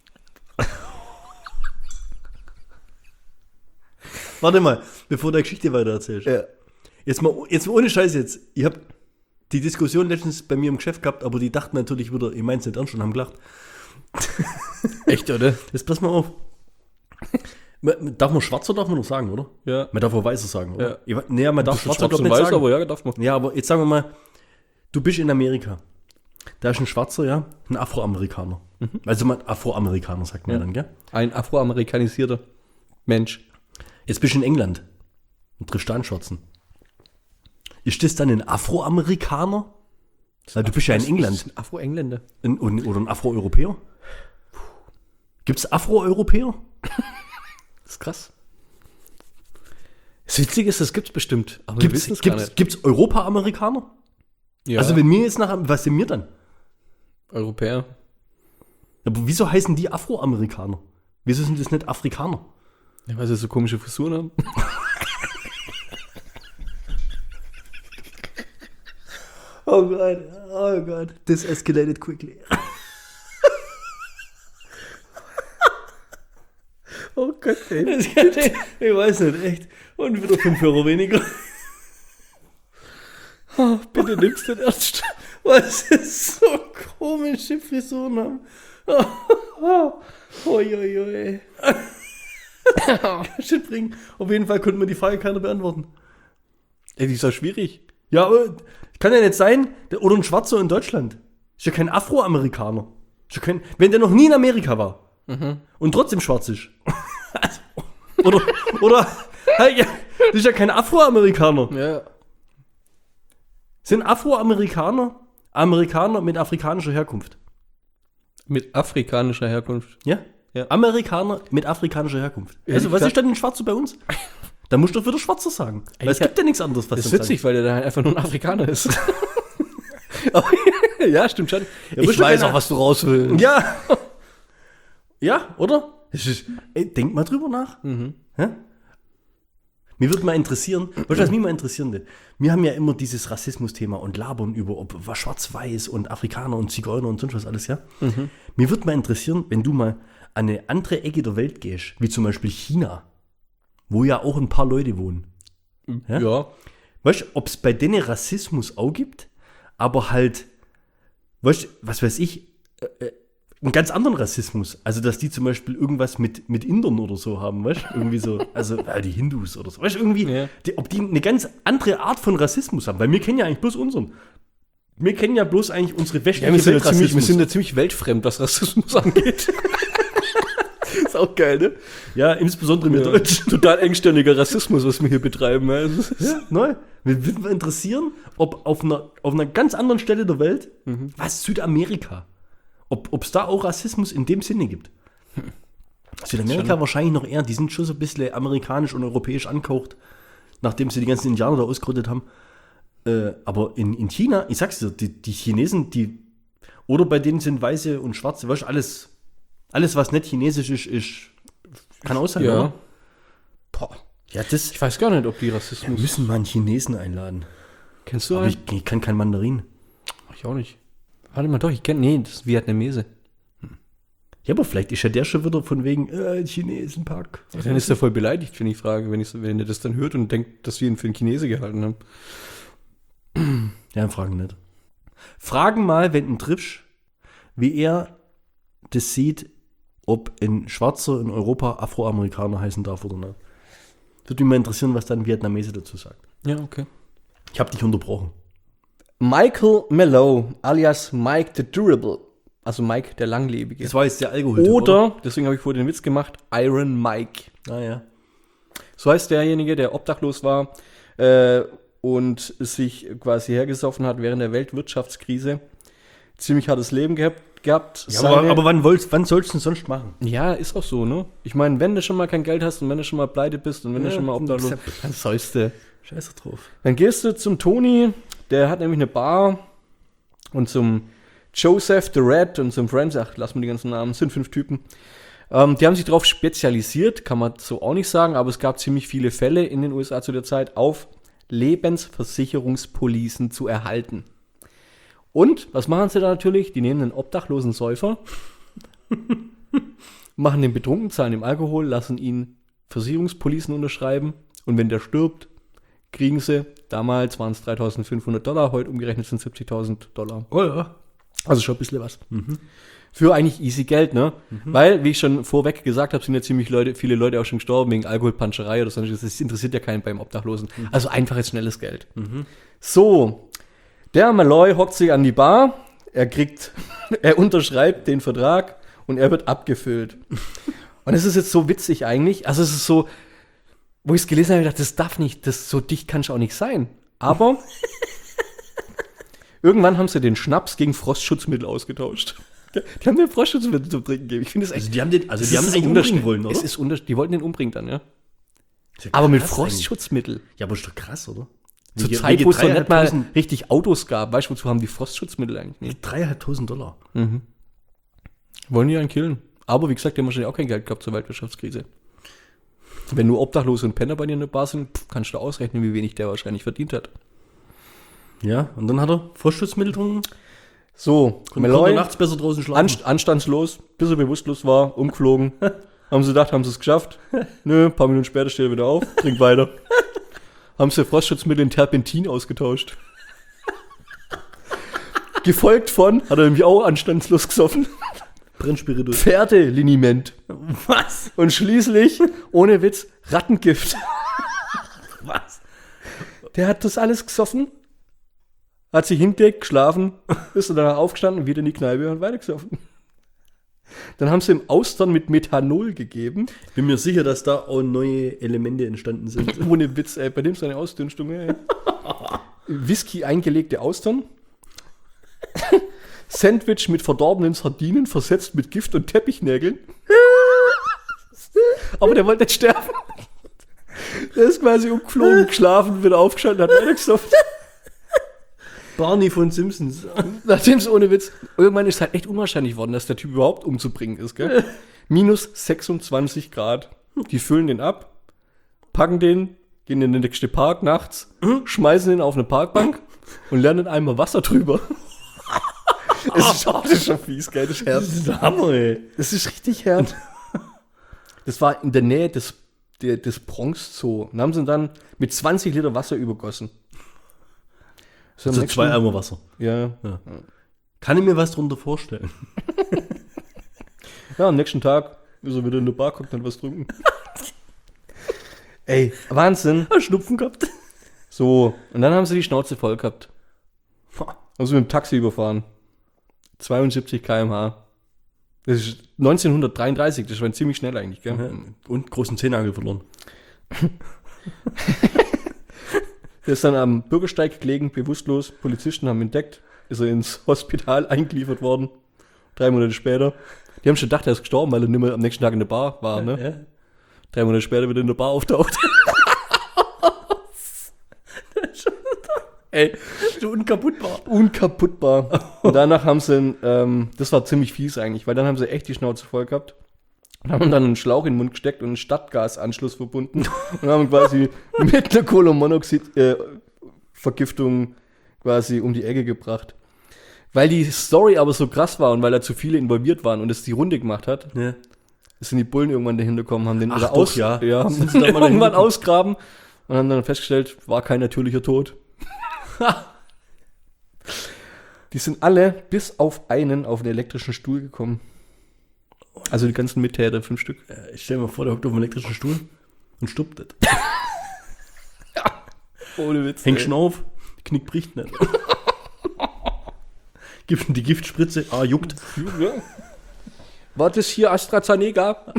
Warte mal, bevor du die Geschichte weiter erzählst. Ja. Jetzt mal ohne Scheiß jetzt. Ich habe die Diskussion letztens bei mir im Geschäft gehabt, aber die dachten natürlich wieder, ich mein's nicht ernst und haben gelacht. Echt, oder? Jetzt pass mal auf. Darf man schwarzer, darf man noch sagen, oder? Ja. Man darf auch weißer sagen, oder? Ja. Nee, man darf schwarzer, Schwarz glaub und nicht weiß, sagen. aber ja, darf man. Ja, aber jetzt sagen wir mal, du bist in Amerika. Da ist ein Schwarzer, ja, ein Afroamerikaner. Also man Afroamerikaner sagt man Ja. dann, gell? Ein afroamerikanisierter Mensch. Jetzt bist du in England und triffst da einen Schwarzen. Ist das dann ein Afroamerikaner? Weil du bist ja in England. Ein Afro-Engländer. Oder ein Afroeuropäer? Gibt es Afroeuropäer? Das ist krass. Das Witzige ist, das gibt's bestimmt. Aber wir wissen es gar nicht. Gibt's Europa-Amerikaner? Ja, Also wenn mir jetzt was sind wir dann? Europäer. Aber wieso heißen die Afroamerikaner? Wieso sind das nicht Afrikaner? Ja, weil sie so komische Frisuren haben. Oh Gott, this escalated quickly. Oh Gott, ey. Ich weiß nicht, echt. Und wieder 5 Euro weniger. Oh, bitte nimm's den ernst. Was ist so komische Frisuren haben. Uiuiui. Shit bringen. Auf jeden Fall konnte mir die Frage keiner beantworten. Ey, die ist auch schwierig. Ja, aber kann ja nicht sein, oder ein Schwarzer in Deutschland. Ist ja kein Afroamerikaner. Ist ja kein, wenn der noch nie in Amerika war und trotzdem schwarz ist. Also, oder ja, das ist ja kein Afroamerikaner. Ja. Sind Afroamerikaner Amerikaner mit afrikanischer Herkunft? Mit afrikanischer Herkunft. Ja? Ja. Amerikaner mit afrikanischer Herkunft. Also, was ist denn ein Schwarzer bei uns? Da musst du doch wieder Schwarzer sagen. Weil es gibt ja nichts anderes, was Das ist dann witzig, weil der dann einfach nur ein Afrikaner ist. Ja, stimmt schon. Ja, Ich weiß auch, was du raus willst. sagen. Ja. Ja, oder? Denk mal drüber nach. Hä? Mir würde mal interessieren, weißt du, was mich mal interessieren würde? Wir haben ja immer dieses Rassismus-Thema und labern über, ob was schwarz-weiß und Afrikaner und Zigeuner und sonst was alles, ja? Mir würde mal interessieren, wenn du mal an eine andere Ecke der Welt gehst, wie zum Beispiel China, wo ja auch ein paar Leute wohnen. Ja. Weißt du, ob es bei denen Rassismus auch gibt, aber halt, weißt du, was weiß ich, einen ganz anderen Rassismus. Also, dass die zum Beispiel irgendwas mit Indern oder so haben, weißt du? Irgendwie so, also die Hindus oder so. Weißt du, irgendwie, Ja. ob die eine ganz andere Art von Rassismus haben. Weil wir kennen ja eigentlich bloß unseren. Wir kennen ja bloß eigentlich unsere westliche Wir Weltrassismus. sind ja ziemlich weltfremd, was Rassismus angeht. Ist auch geil, ne? Ja, insbesondere mit Deutschen. Total engstirniger Rassismus, was wir hier betreiben. Also, Ja, neu. Mir würde mal interessieren, ob auf einer ganz anderen Stelle der Welt, was Südamerika, ob es da auch Rassismus in dem Sinne gibt. Südamerika wahrscheinlich noch eher, die sind schon so ein bisschen amerikanisch und europäisch angehaucht, nachdem sie die ganzen Indianer da ausgerottet haben. Aber in China, ich sag's dir, die Chinesen, oder bei denen sind Weiße und Schwarze, weißt du, alles was nicht chinesisch ist, kann auch sein, ja. oder? Boah. Ja, das Ich weiß gar nicht, ob die Rassismus. müssen wir einen Chinesen einladen. Kennst du Aber einen? ich kann kein Mandarin. Ich auch nicht. Warte mal, doch, ich kenne. Nee, das ist Vietnamese. Ja, aber vielleicht ist ja der schon wieder von wegen Chinesenpack. Ja, dann ist er voll beleidigt, wenn ich frage, wenn er das dann hört und denkt, dass wir ihn für einen Chinese gehalten haben. Ja, fragen nicht. Fragen mal, wenn du ihn triffst, wie er das sieht, ob ein Schwarzer in Europa Afroamerikaner heißen darf oder nicht. Würde mich mal interessieren, was dann ein Vietnamese dazu sagt. Ja, okay. Ich habe dich unterbrochen. Michael Mello, alias Mike the Durable. Also Mike der Langlebige. Das war jetzt der Alkohol. Oder, deswegen habe ich vorhin den Witz gemacht, Iron Mike. Ah ja. So heißt derjenige, der obdachlos war und sich quasi hergesoffen hat während der Weltwirtschaftskrise. Ziemlich hartes Leben gehabt. Ja, aber wann sollst du denn sonst machen? Ja, ist auch so, ne? Ich meine, wenn du schon mal kein Geld hast und wenn du schon mal pleite bist und wenn du schon mal obdachlos bist, dann sollst du. Scheiße drauf. Dann gehst du zum Toni, der hat nämlich eine Bar, und zum Joseph the Red und zum Friends, ach, lass mal die ganzen Namen, sind 5 Typen. Die haben sich darauf spezialisiert, kann man so auch nicht sagen, aber es gab ziemlich viele Fälle in den USA zu der Zeit, auf Lebensversicherungspolicen zu erhalten. Und, was machen sie da natürlich? Die nehmen einen obdachlosen Säufer, machen den betrunken, zahlen ihm Alkohol, lassen ihn Versicherungspolicen unterschreiben und wenn der stirbt, kriegen sie, damals waren es $3.500, heute umgerechnet sind $70.000. Oh ja. Also schon ein bisschen was. Für eigentlich easy Geld, ne? Weil, wie ich schon vorweg gesagt habe, sind ja ziemlich viele Leute auch schon gestorben wegen Alkoholpanscherei oder sonst. Das interessiert ja keinen beim Obdachlosen. Also einfaches, schnelles Geld. So, der Malloy hockt sich an die Bar, er unterschreibt den Vertrag und er wird abgefüllt. Und es ist jetzt so witzig eigentlich. Also es ist so, wo ich es gelesen habe, ich dachte, das darf nicht, so dicht kann es auch nicht sein. Aber irgendwann haben sie den Schnaps gegen Frostschutzmittel ausgetauscht. Die haben den Frostschutzmittel zum Trinken gegeben. Ich finde das echt. Also die haben den eigentlich umbringen wollen, oder? Die wollten den umbringen dann, ja. Ist ja Aber mit krass Frostschutzmittel. eigentlich. Ja, aber ist doch krass, oder? Zur Zeit, wo es noch nicht mal richtig Autos gab. Weißt du, wozu haben die Frostschutzmittel eigentlich nicht? $3.500. Wollen die einen killen. Aber wie gesagt, die haben wahrscheinlich auch kein Geld gehabt zur Weltwirtschaftskrise. Wenn nur Obdachlose und Penner bei dir in der Bar sind, kannst du ausrechnen, wie wenig der wahrscheinlich verdient hat. Ja, und dann hat er Frostschutzmittel getrunken. So, Konnte Malloy, nachts besser draußen schlafen. anstandslos, bis er bewusstlos war, umgeflogen. Haben sie gedacht, haben sie es geschafft? Nö, ein paar Minuten später steht er wieder auf, trinkt weiter. Haben sie Frostschutzmittel in Terpentin ausgetauscht. Gefolgt von, hat er nämlich auch anstandslos gesoffen, Brennspiritus. Pferdeliniment. Was? Und schließlich, ohne Witz, Rattengift. Was? Der hat das alles gesoffen, hat sich hingelegt, geschlafen, ist danach aufgestanden, wieder in die Kneipe und weitergesoffen. Dann haben sie ihm Austern mit Methanol gegeben. Ich bin mir sicher, dass da auch neue Elemente entstanden sind. Ohne Witz, ey, bei dem ist eine Ausdünstung. Ey. Whisky eingelegte Austern. Sandwich mit verdorbenen Sardinen, versetzt mit Gift und Teppichnägeln. Aber der wollte nicht sterben. Der ist quasi umgeflogen, geschlafen, wieder aufgestanden, hat weitergesoffen. Barney von Simpsons. Nachdem es ohne Witz, irgendwann ist es halt echt unwahrscheinlich worden, dass der Typ überhaupt umzubringen ist, gell? Minus 26 Grad. Die füllen den ab, packen den, gehen in den nächsten Park nachts, schmeißen den auf eine Parkbank und lernen einmal Wasser drüber. Das ist schon fies, gell? Das ist Das ist der Hammer, ey. Das ist richtig hart. Das war in der Nähe des Bronx Zoo. Und haben sie ihn dann mit 20 Liter Wasser übergossen. So, Also 2 Eimer Wasser. Ja. Kann ich mir was drunter vorstellen? Ja, am nächsten Tag ist er wieder in der Bar, guckt dann was trinken. Ey, Wahnsinn. Schnupfen gehabt. So, und dann haben sie die Schnauze voll gehabt. Haben sie mit dem Taxi überfahren. 72 km/h. Das ist 1933, das war ziemlich schnell eigentlich, gell? Und großen Zehennagel verloren. Der ist dann am Bürgersteig gelegen, bewusstlos. Polizisten haben ihn entdeckt, ist er ins Hospital eingeliefert worden. 3 Monate später. Die haben schon gedacht, er ist gestorben, weil er nicht mehr am nächsten Tag in der Bar war, ne? Ja. 3 Monate später wieder in der Bar auftaucht. Ey, So unkaputtbar. unkaputtbar. Und danach haben sie, das war ziemlich fies eigentlich, weil dann haben sie echt die Schnauze voll gehabt. Und haben dann einen Schlauch in den Mund gesteckt und einen Stadtgasanschluss verbunden. Und haben quasi mit einer Kohlenmonoxid-Vergiftung quasi um die Ecke gebracht. Weil die Story aber so krass war und weil da zu viele involviert waren und es die Runde gemacht hat, Ja. sind die Bullen irgendwann dahinter gekommen, haben den Ach wieder doch, ja. haben Sind den sie da mal irgendwann dahinter- ausgraben und haben dann festgestellt, war kein natürlicher Tod. Die sind alle bis auf einen auf den elektrischen Stuhl gekommen. Also die ganzen Mittäter, 5 Stück. Ich stell mir vor, der hockt auf dem elektrischen Stuhl und stuppt nicht. Ohne Witz. Hängt schon auf, Knick bricht nicht. Gibt die Giftspritze, juckt. Ja. War das hier AstraZeneca?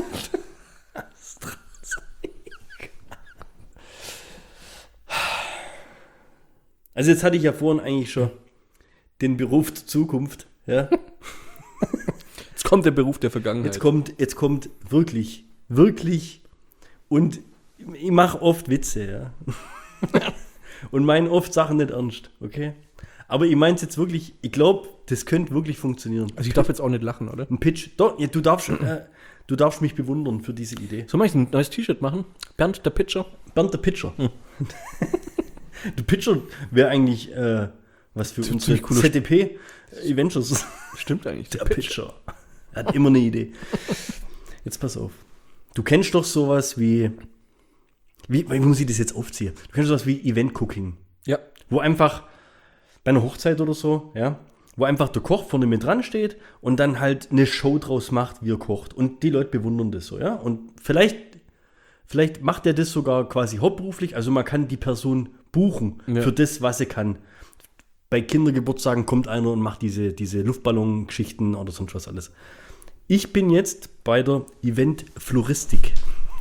Also jetzt hatte ich ja vorhin eigentlich schon den Beruf zur Zukunft. Ja. Jetzt kommt der Beruf der Vergangenheit. Jetzt kommt wirklich und ich mache oft Witze, ja. Und meine oft Sachen nicht ernst, okay? Aber ich meine es jetzt wirklich, ich glaube, das könnte wirklich funktionieren. Also ich darf jetzt auch nicht lachen, oder? Ein Pitch, doch, ja, du darfst mich bewundern für diese Idee. Soll ich ein neues T-Shirt machen? Bernd, der Pitcher. Bernd der Pitcher. Der Pitcher wäre eigentlich was für unsere ziemlich cooler ZDP-Adventures. Stimmt eigentlich. Der Pitcher. Er hat immer eine Idee. Jetzt pass auf. Du kennst doch sowas wie muss ich das jetzt aufziehen? Du kennst sowas wie Event-Cooking. Ja. Wo einfach bei einer Hochzeit oder so, ja, wo einfach der Koch vorne mit dran steht und dann halt eine Show draus macht, wie er kocht. Und die Leute bewundern das so, ja. Und vielleicht macht er das sogar quasi hauptberuflich. Also man kann die Person buchen für das, was sie kann. Bei Kindergeburtstagen kommt einer und macht diese Luftballon-Geschichten oder sonst was alles. Ich bin jetzt bei der Event-Floristik.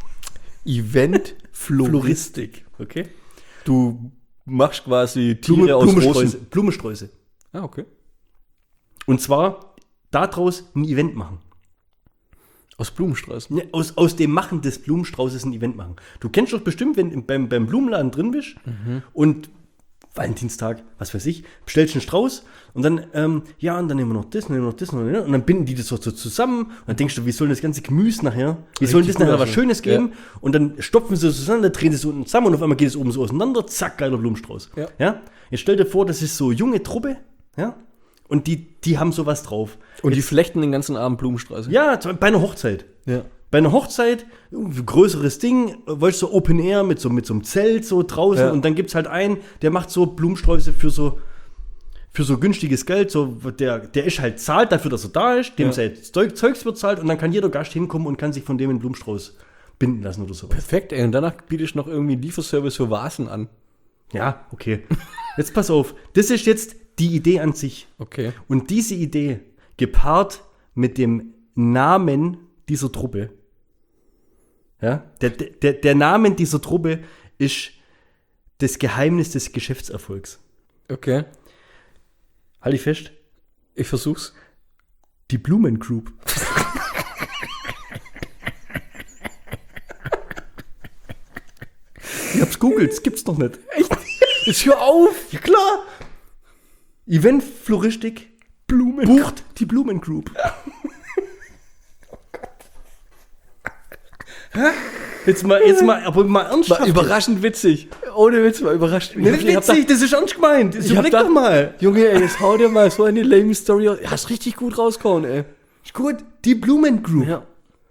Event-Floristik. Okay? Du machst quasi Tiere aus Rosen. Blumensträuße. Ah, okay. Und zwar daraus ein Event machen. Aus Blumensträußen. Ja, aus dem Machen des Blumenstraußes ein Event machen. Du kennst doch bestimmt, wenn du beim Blumenladen drin bist und Valentinstag, was weiß ich, bestellst einen Strauß und dann, und dann nehmen wir noch das, und dann binden die das so zusammen und dann denkst du, wie soll das ganze Gemüse nachher, wie soll das nachher was Schönes geben und dann stopfen sie es zusammen, dann drehen sie es unten zusammen und auf einmal geht es oben so auseinander, zack, geiler Blumenstrauß. Ja. Jetzt stell dir vor, das ist so junge Truppe, ja, und die haben sowas drauf. Und die flechten den ganzen Abend Blumensträuße. Ja, bei einer Hochzeit. Ja. Bei einer Hochzeit, irgendwie größeres Ding, weißt du, so Open Air mit so einem Zelt so draußen und dann gibt's halt einen, der macht so Blumensträuße für so günstiges Geld, so der ist halt zahlt dafür, dass er da ist, dem sein Zeugs wird zahlt und dann kann jeder Gast hinkommen und kann sich von dem einen Blumenstrauß binden lassen oder so. Perfekt, ey. Und danach biete ich noch irgendwie einen Lieferservice für Vasen an. Ja, okay. Jetzt pass auf. Das ist jetzt die Idee an sich. Okay. Und diese Idee, gepaart mit dem Namen dieser Truppe, ja, der Name dieser Truppe ist das Geheimnis des Geschäftserfolgs. Okay. Halt ich fest. Ich versuch's. Die Blumen Group. Ich hab's googelt, das gibt's noch nicht. Echt? Jetzt hör auf! Ja klar. Eventfloristik bucht die Blumen Group. Jetzt mal, aber mal ernsthaft. War überraschend witzig. Ohne Witz, war überraschend. Nicht witzig, das ist ernst gemeint. Ich hab Überleg da- doch mal. Junge, ey, jetzt hau dir mal so eine lame Story aus. Hast richtig gut rausgehauen, ey. Ist gut, die Blumen Group. Ja.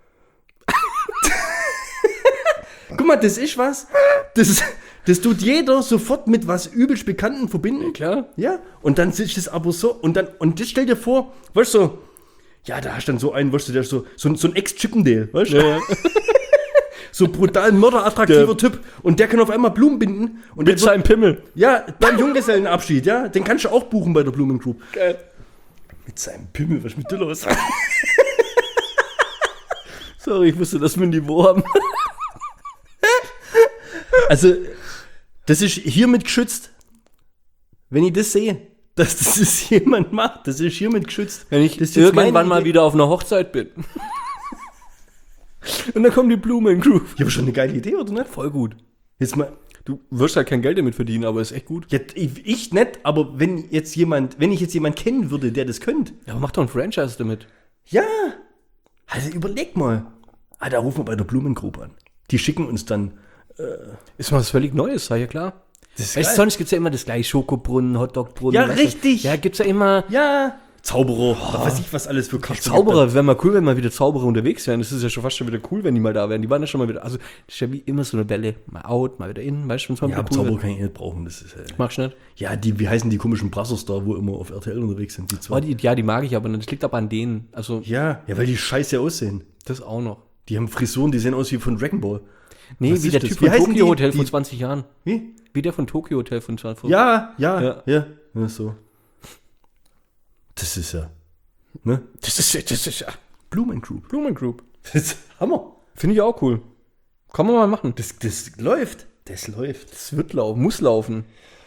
Guck mal, das ist was. Das tut jeder sofort mit was übelst Bekannten verbinden. Klar. Ja. Und dann ist das aber so. Und das stell dir vor, weißt du, so, ja, da hast du dann so einen, weißt du, der ist so ein Ex-Chippendale, weißt du? Ja. So brutal mörderattraktiver Typ. Und der kann auf einmal Blumen binden. Und Mit der wird, seinem Pimmel. ja, beim Junggesellenabschied, ja. Den kannst du auch buchen bei der Blumen Group. Geil. Mit seinem Pimmel, was ist mit dir los? Sorry, ich wusste, dass wir ein Niveau haben. Also, das ist hiermit geschützt. Wenn ich das sehe, dass das jemand macht, das ist hiermit geschützt. Wenn ich das ist jetzt irgendwann meine mal Idee. wieder auf einer Hochzeit bin. Und dann kommen die Blumen Group. Ja, aber schon eine geile Idee, oder nicht? Voll gut. Jetzt mal, Du wirst halt kein Geld damit verdienen, aber ist echt gut. ja, ich nicht, aber wenn ich jetzt jemand kennen würde, der das könnte. Ja, aber mach doch ein Franchise damit. Ja. Also überleg mal. Da rufen wir bei der Blumen Group an. Die schicken uns dann. Ist mal was völlig Neues, sei ja klar. Das ist Weißt du, geil. sonst gibt's ja immer das gleiche Schokobrunnen, Hotdogbrunnen. Ja, weißt du? richtig. Ja, gibt's ja immer. Ja. Zauberer. Was weiß ich, was alles für Karten Zauberer, wäre mal cool, wenn mal wieder Zauberer unterwegs wären. Das ist ja schon fast schon wieder cool, wenn die mal da wären. Die waren ja schon mal wieder. Also, das ist ja wie immer so eine Welle. Mal out, mal wieder in. Weißt du, wenn's mal Ja, wieder aber cool Zauberer wird. kann ich nicht brauchen. Das ist halt. Magst du nicht? Ja, wie heißen die komischen Brassers da, wo immer auf RTL unterwegs sind? Die zwei. Oh, die mag ich aber nicht. Das liegt aber an denen. Also, Ja, weil die scheiße aussehen. das auch noch. Die haben Frisuren, die sehen aus wie von Dragon Ball. Nee, Was wie ist der das? Typ Wie von heißen Tokyo die? Hotel vor Die- 20 Jahren. Wie? Wie der von Tokyo Hotel von 20 Jahren. Ja, Ja. ja. So. Das ist ja. Ne? Das ist ja. Blumen Group. Blumen Group. Das ist Hammer. Finde ich auch cool. Kann man mal machen. Das läuft. Das läuft. Das wird laufen, muss laufen.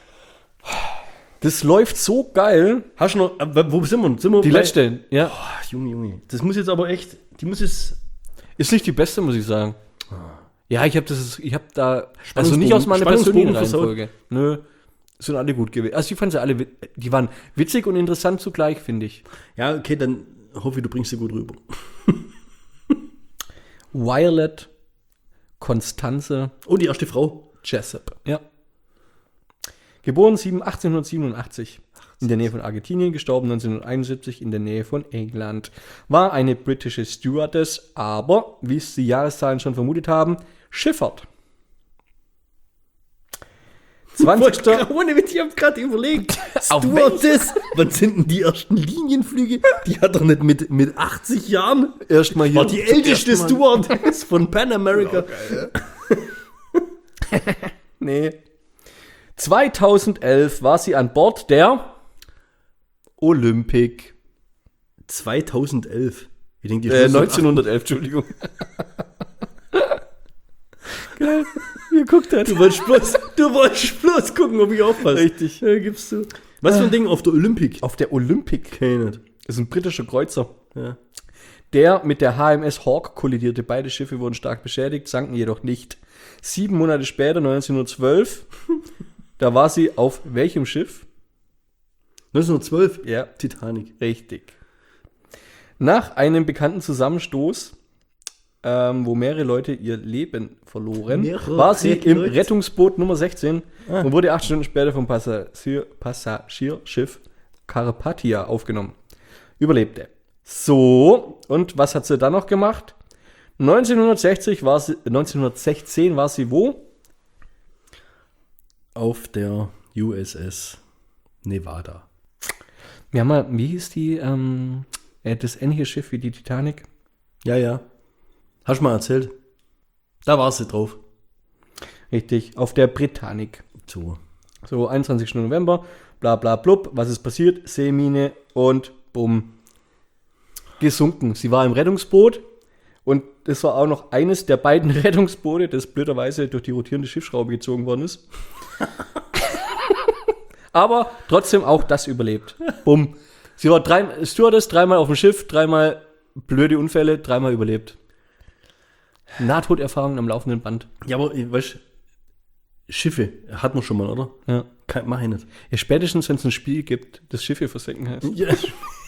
Das läuft so geil. Hast du noch. Wo sind wir? Sind wir Die bei- letzte, ja. Ach, Junge. Das muss jetzt aber echt. Die muss jetzt. Ist nicht die beste, muss ich sagen. Ja, ich habe da, also nicht aus meiner Spannungsbogen persönlichen Reihenfolge. Nö, sind alle gut gewesen. Also ich fand sie alle, die waren witzig und interessant zugleich, finde ich. Ja, okay, dann hoffe ich, du bringst sie gut rüber. Violet, Constanze, Oh, die erste Frau. Jessup. Ja. Geboren 1887 in der Nähe von Argentinien, gestorben 1971 in der Nähe von England. War eine britische Stewardess, aber, wie es die Jahreszahlen schon vermutet haben, Schifffahrt. 20. Ohne Witz, ich hab gerade überlegt. Auf Stewardess. Wann sind denn die ersten Linienflüge? Die hat doch nicht mit 80 Jahren. Erstmal hier. War die älteste Stewardess von Pan America. Nee. 2011 war sie an Bord der Olympic. 2011. Ich denke, die 1911, Entschuldigung. Geil. Ihr guckt halt. Du wolltest bloß gucken, ob ich aufpasse. Richtig. Ja, gibst du. Was für ein Ding auf der Olympic? Auf der Olympic. Kenn ich nicht. Das ist ein britischer Kreuzer. Ja. Der mit der HMS Hawk kollidierte. Beide Schiffe wurden stark beschädigt, sanken jedoch nicht. 7 Monate später, 1912, da war sie auf welchem Schiff? 1912? Ja, Titanic. richtig. Nach einem bekannten Zusammenstoß, wo mehrere Leute ihr Leben verloren, Mehrere war sie im Leute? Rettungsboot Nummer 16 und wurde 8 Stunden später vom Passagierschiff Carpathia aufgenommen. Überlebte. So, und was hat sie dann noch gemacht? 1916 war sie wo? Auf der USS Nevada. Wir haben mal, wie hieß die, das ähnliche Schiff wie die Titanic? Ja. Hast du mal erzählt? Da war sie drauf. Richtig, auf der Britannic. So. So, 21. November, bla bla blub. Was ist passiert? Seemine und bumm. Gesunken. Sie war im Rettungsboot und das war auch noch eines der beiden Rettungsboote, das blöderweise durch die rotierende Schiffsschraube gezogen worden ist. Aber trotzdem auch das überlebt. Bumm. Sie war Stewardess, 3-mal auf dem Schiff, 3-mal blöde Unfälle, 3-mal überlebt. Nahtoderfahrung am laufenden Band. Ja, aber weißt du, Schiffe hat man schon mal, oder? Ja. Mach ich nicht. Ja, spätestens, wenn es ein Spiel gibt, das Schiffe versenken heißt. Ja. Das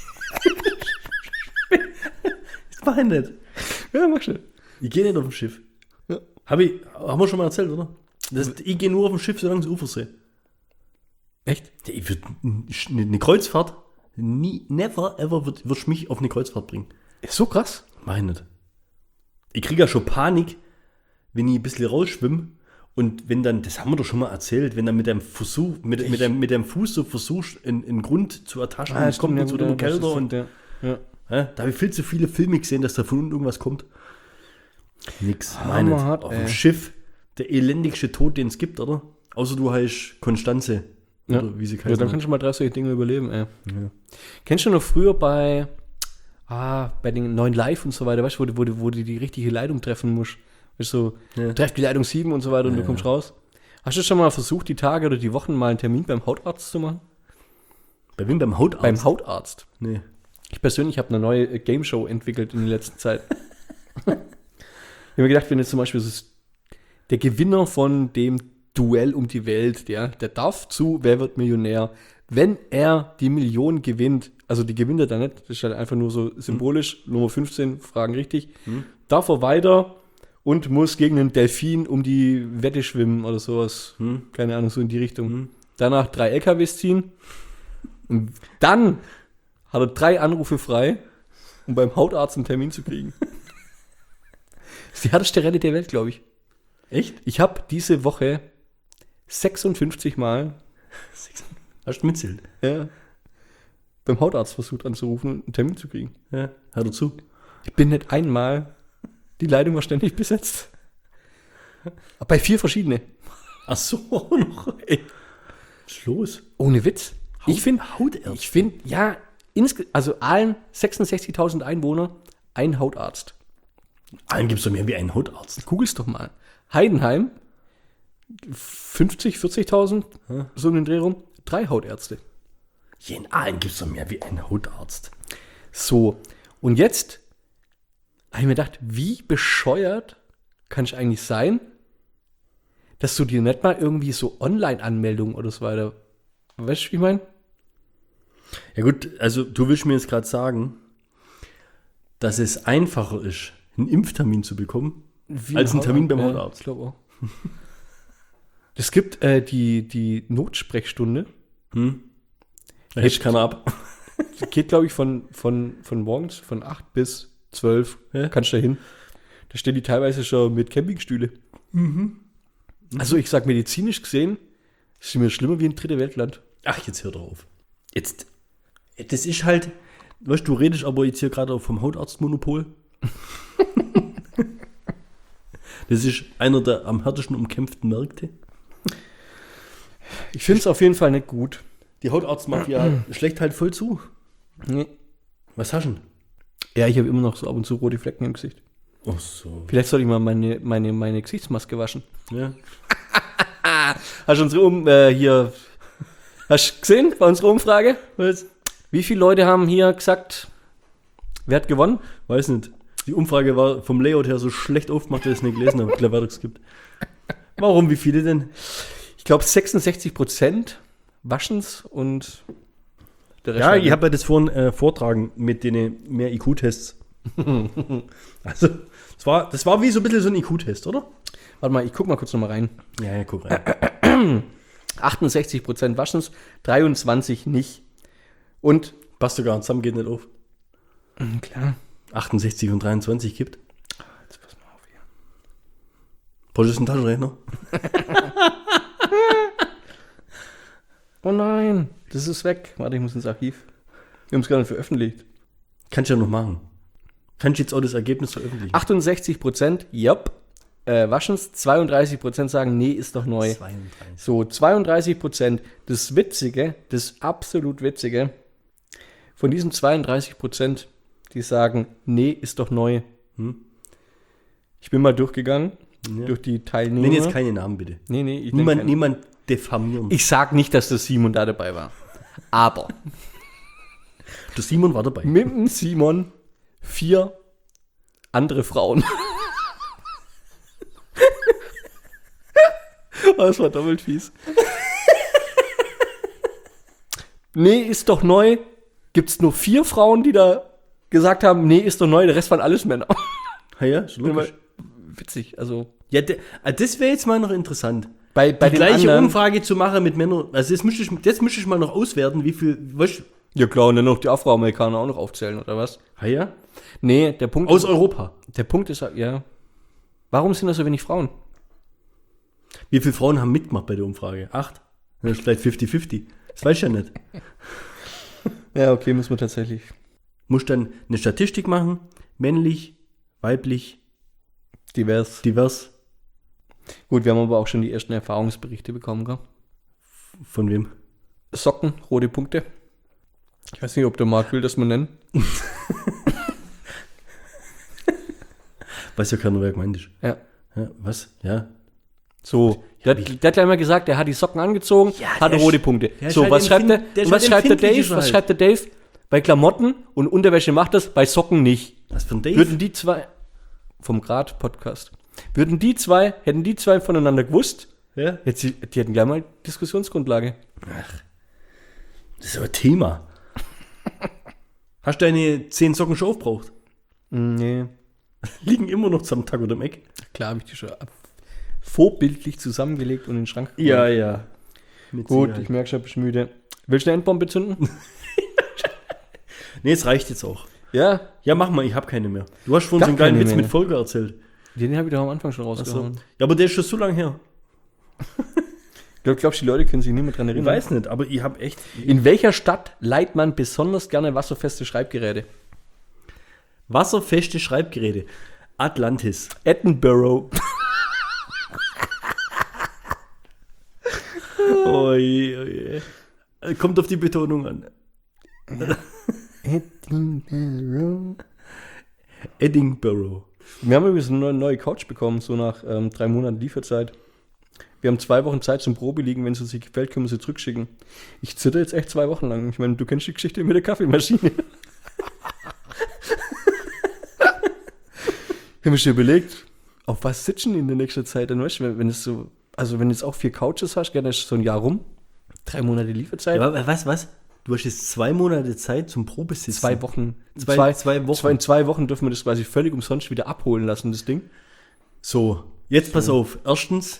mach ich nicht. Ja, mach schon. Ich gehe nicht auf dem Schiff. Ja. Haben wir schon mal erzählt, oder? Ich gehe nur auf dem Schiff, solange ich das Ufer sehe. Echt? Ja, ich würde eine Kreuzfahrt, never ever würd ich mich auf eine Kreuzfahrt bringen. Ist so krass. Mach ich nicht. Ich kriege ja schon Panik, wenn ich ein bisschen rausschwimme und wenn dann, das haben wir doch schon mal erzählt, wenn dann mit deinem Versuch, mit deinem Fuß so versuchst, einen Grund zu ertaschen, und es kommt nicht zu dem Kälter und ja. da habe ich viel zu viele Filme gesehen, dass da von unten irgendwas kommt. Nix. Hammer Mach ich nicht. hart, Auf ey. dem Schiff, der elendigste Tod, den es gibt, oder? Außer du heißt Konstanze. Ja. Oder wie sie Ja, heißt. dann kannst du mal 3 solche Dinge überleben, ey. Ja. Kennst du noch früher bei den neuen Live und so weiter, weißt du, wo du die richtige Leitung treffen musst? Weißt du, so, Ja. treff die Leitung 7 und so weiter und du kommst raus. Hast du schon mal versucht, die Tage oder die Wochen mal einen Termin beim Hautarzt zu machen? Bei wem? Beim Hautarzt? Beim Hautarzt. Nee. Ich persönlich habe eine neue Game-Show entwickelt in der letzten Zeit. Ich habe mir gedacht, wenn jetzt zum Beispiel der Gewinner von dem Duell um die Welt, der darf zu Wer wird Millionär, wenn er die Million gewinnt, also die gewinnt er dann nicht, das ist halt einfach nur so symbolisch, Nummer 15, Fragen richtig, darf er weiter und muss gegen einen Delfin um die Wette schwimmen oder sowas, keine Ahnung, so in die Richtung. Danach 3 LKWs ziehen und dann hat er 3 Anrufe frei, um beim Hautarzt einen Termin zu kriegen. Das ist die härteste Rallye der Welt, glaube ich. Echt? Ich habe diese Woche 56 Mal Hast du mitzählt? beim Hautarzt versucht anzurufen und einen Termin zu kriegen. Ja. Hör dazu. Ich bin nicht einmal, die Leitung war ständig besetzt. Aber bei 4 verschiedene. Ach so, auch noch. Ey. Was ist los? Ohne Witz. Ich finde, Hautärzte. ja, also allen 66.000 Einwohner ein Hautarzt. Allen gibt es doch mehr wie einen Hautarzt. Googel's doch mal. Heidenheim, 50, 40.000, so in den Dreh rum, 3 Hautärzte. Hier in Aalen gibt es doch mehr wie einen Hautarzt. So, und jetzt habe ich mir gedacht, wie bescheuert kann ich eigentlich sein, dass du dir nicht mal irgendwie so Online-Anmeldungen oder so weiter, weißt du, wie ich meine? Ja gut, also du willst mir jetzt gerade sagen, dass es einfacher ist, einen Impftermin zu bekommen, als einen Termin beim Hautarzt. Ich glaube auch. Es gibt die Notsprechstunde. Da hält keiner ab. Die geht, glaube ich, von morgens von 8 bis 12. Ja. Kannst du da hin. Da stehen die teilweise schon mit Campingstühle. Also ich sag, medizinisch gesehen, ist mir schlimmer wie ein dritte Weltland. Ach, jetzt hör drauf. Jetzt, das ist halt, weißt du, redest aber jetzt hier gerade auch vom Hautarztmonopol. Das ist einer der am härtesten umkämpften Märkte. Ich finde es auf jeden Fall nicht gut. Die Hautarztmafia schlägt halt voll zu. Nee. Was hast du denn? Ja, ich habe immer noch so ab und zu rote Flecken im Gesicht. Ach so. Vielleicht sollte ich mal meine Gesichtsmaske waschen. Ja. Hast du hier, hast du gesehen bei unserer Umfrage? Was? Wie viele Leute haben hier gesagt, wer hat gewonnen? Weiß nicht. Die Umfrage war vom Layout her so schlecht aufgemacht, dass ich es nicht gelesen habe. Gleich weitergeskippt. Warum? Wie viele denn? Ich glaube 66% waschen's und der Rest Ja, halt ich habe ja das vorhin vortragen mit den mehr IQ-Tests. Also, das war wie so ein bisschen so ein IQ-Test, oder? Warte mal, ich guck mal kurz nochmal rein. Ja, guck rein. 68% waschen's, 23 nicht. Und Passt sogar, zusammen geht nicht auf. klar. 68 und 23 gibt. Jetzt pass mal auf hier. Brauchst du einen Taschenrechner? Oh nein, das ist weg. Warte, ich muss ins Archiv. Wir haben es gar nicht veröffentlicht. Kannst du ja noch machen. Kannst du jetzt auch das Ergebnis veröffentlichen? 68%, yep. waschen's. 32% sagen, nee, ist doch neu. 32. So, 32%. Das Witzige, das absolut Witzige, von diesen 32%, die sagen, nee, ist doch neu. Ich bin mal durchgegangen, durch die Teilnehmer. Nenn jetzt keine Namen, bitte. Nee, ich nenne keinen. Niemand diffamieren. Ich sag nicht, dass der Simon da dabei war. Aber Der Simon war dabei. mit dem Simon 4 andere Frauen. Das war doppelt fies. Nee, ist doch neu. Gibt's nur 4 Frauen, die da gesagt haben, nee, ist doch neu. Der Rest waren alles Männer. Ja, ist logisch. Witzig, also. Ja, das wäre jetzt mal noch interessant. Bei Die den gleiche anderen, Umfrage zu machen mit Männern. Also das müsste ich mal noch auswerten, wie viel. Weißt, ja klar, und dann noch die Afroamerikaner auch noch aufzählen, oder was? ja? Nee, der Punkt Aus ist, Europa. der Punkt ist, ja. Warum sind da so wenig Frauen? Wie viele Frauen haben mitgemacht bei der Umfrage? 8? Das ist vielleicht 50-50. Das weiß ich ja nicht. Ja, okay, müssen wir tatsächlich. Musst dann eine Statistik machen. Männlich, weiblich, Divers. divers. Gut, wir haben aber auch schon die ersten Erfahrungsberichte bekommen, gell? Von wem? Socken, rote Punkte. Ich weiß nicht, ob der Marc will, das mal nennen. Weiß ja keiner, wer gemeint ist. Ja. Ja, was? Ja. So, der hat gleich mal gesagt, er hat die Socken angezogen, hatte rote Punkte. der ist So, halt was schreibt der? der ist Und was halt schreibt der empfindlich, Dave? Was halt. schreibt der Dave? Bei Klamotten und Unterwäsche macht das, bei Socken nicht. Was für ein Dave? Würden die zwei, vom Grad-Podcast, hätten die zwei voneinander gewusst, Ja. die hätten gleich mal Diskussionsgrundlage. Das ist aber Thema. Hast du deine 10 Socken schon aufgebraucht? Nee. Liegen immer noch zusammen Tag oder im Eck. Klar habe ich die schon vorbildlich zusammengelegt und in den Schrank geräumt. Ja. Mit Gut, Sicherheit. ich merke schon, ich bin müde. Willst du eine Endbombe zünden? Nee, es reicht jetzt auch. Ja. Ja, mach mal, ich habe keine mehr. Du hast vorhin Gar so einen geilen keine Witz mehr. mit Volker erzählt. Den habe ich doch am Anfang schon Achso. rausgehauen. Ja, aber der ist schon so lange her. Ich glaube, die Leute können sich nicht mehr dran Ich erinnern. weiß nicht, aber ich habe echt... In welcher Stadt leiht man besonders gerne wasserfeste Schreibgeräte? Wasserfeste Schreibgeräte. Atlantis. Edinburgh. Oje. Kommt auf die Betonung an. Edinburgh. Edinburgh. Wir haben übrigens eine neue Couch bekommen, so nach 3 Monaten Lieferzeit. Wir haben 2 Wochen Zeit zum Probeliegen. Wenn es uns nicht gefällt, können wir sie zurückschicken. Ich zitter jetzt echt 2 Wochen lang. Ich meine, du kennst die Geschichte mit der Kaffeemaschine. Ich habe mir schon überlegt, auf was sitzen in der nächsten Zeit? Dann weißt du, wenn es so, also wenn du jetzt auch 4 Couches hast, dann ist so ein Jahr rum. 3 Monate Lieferzeit. Ja, aber was? Du hast jetzt 2 Monate Zeit zum Probesitzen. 2 Wochen. Zwei Wochen. In 2 Wochen dürfen wir das quasi völlig umsonst wieder abholen lassen, das Ding. So, jetzt pass auf. Erstens,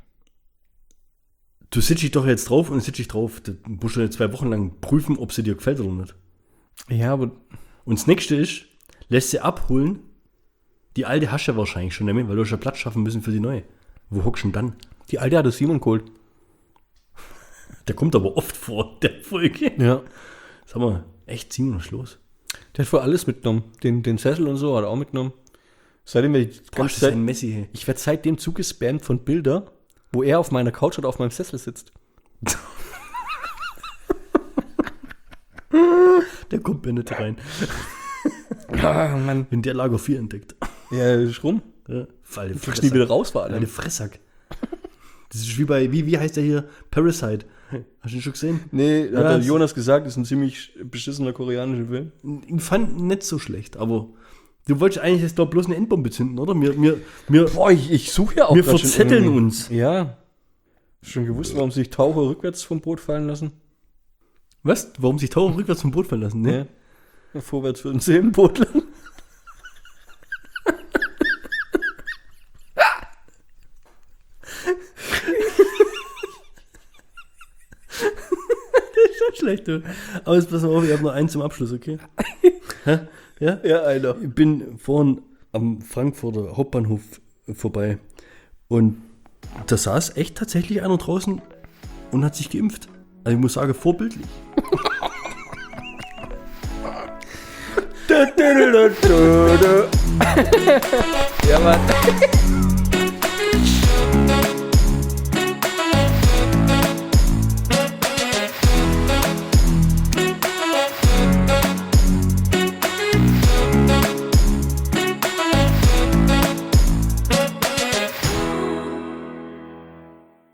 du sitzt dich doch jetzt drauf und sitzt dich drauf. Du musst ja 2 Wochen lang prüfen, ob sie dir gefällt oder nicht. Ja, aber Und das nächste ist, lässt sie abholen. Die alte hast du ja wahrscheinlich schon damit, weil du hast ja Platz schaffen müssen für die neue. Wo hockst du denn dann? die alte hat das Simon geholt. Der kommt aber oft vor, der Folge. Ja. Sag mal, echt, Simon, was ist los? Der hat voll alles mitgenommen. Den Sessel und so hat er auch mitgenommen. Seitdem werde ich Boah, das ist ein Messi, hey. ich werde seitdem zugespammt von Bildern, wo er auf meiner Couch oder auf meinem Sessel sitzt. Der kommt mir nicht rein. Ah, Mann. Wenn der Lager 4 entdeckt. Ja, ist rum. Ja, Falle Du kriegst nie wieder raus vor allem. Eine Fressack. Das ist wie bei, wie heißt der hier? Parasite. Hast du ihn schon gesehen? Nee, Ja, hat der das- Jonas gesagt, ist ein ziemlich beschissener koreanischer Film. Ich fand ihn nicht so schlecht, aber du wolltest eigentlich jetzt doch bloß eine Endbombe zünden, oder? Wir Boah, ich suche ja auch Wir grad schon verzetteln irgendwie. uns. Ja. Schon gewusst, warum sich Taucher rückwärts vom Boot fallen lassen? was? Warum sich Taucher rückwärts vom Boot verlassen? Ne? Ja. Vorwärts für ein Seelenbootler. Schon schlecht, du. Aber jetzt pass mal auf, ich habe noch einen zum Abschluss, okay? Hä? Ja? Ja, Alter. Ich bin vorhin am Frankfurter Hauptbahnhof vorbei und da saß echt tatsächlich einer draußen und hat sich geimpft. Also ich muss sagen, vorbildlich. Ja, Mann.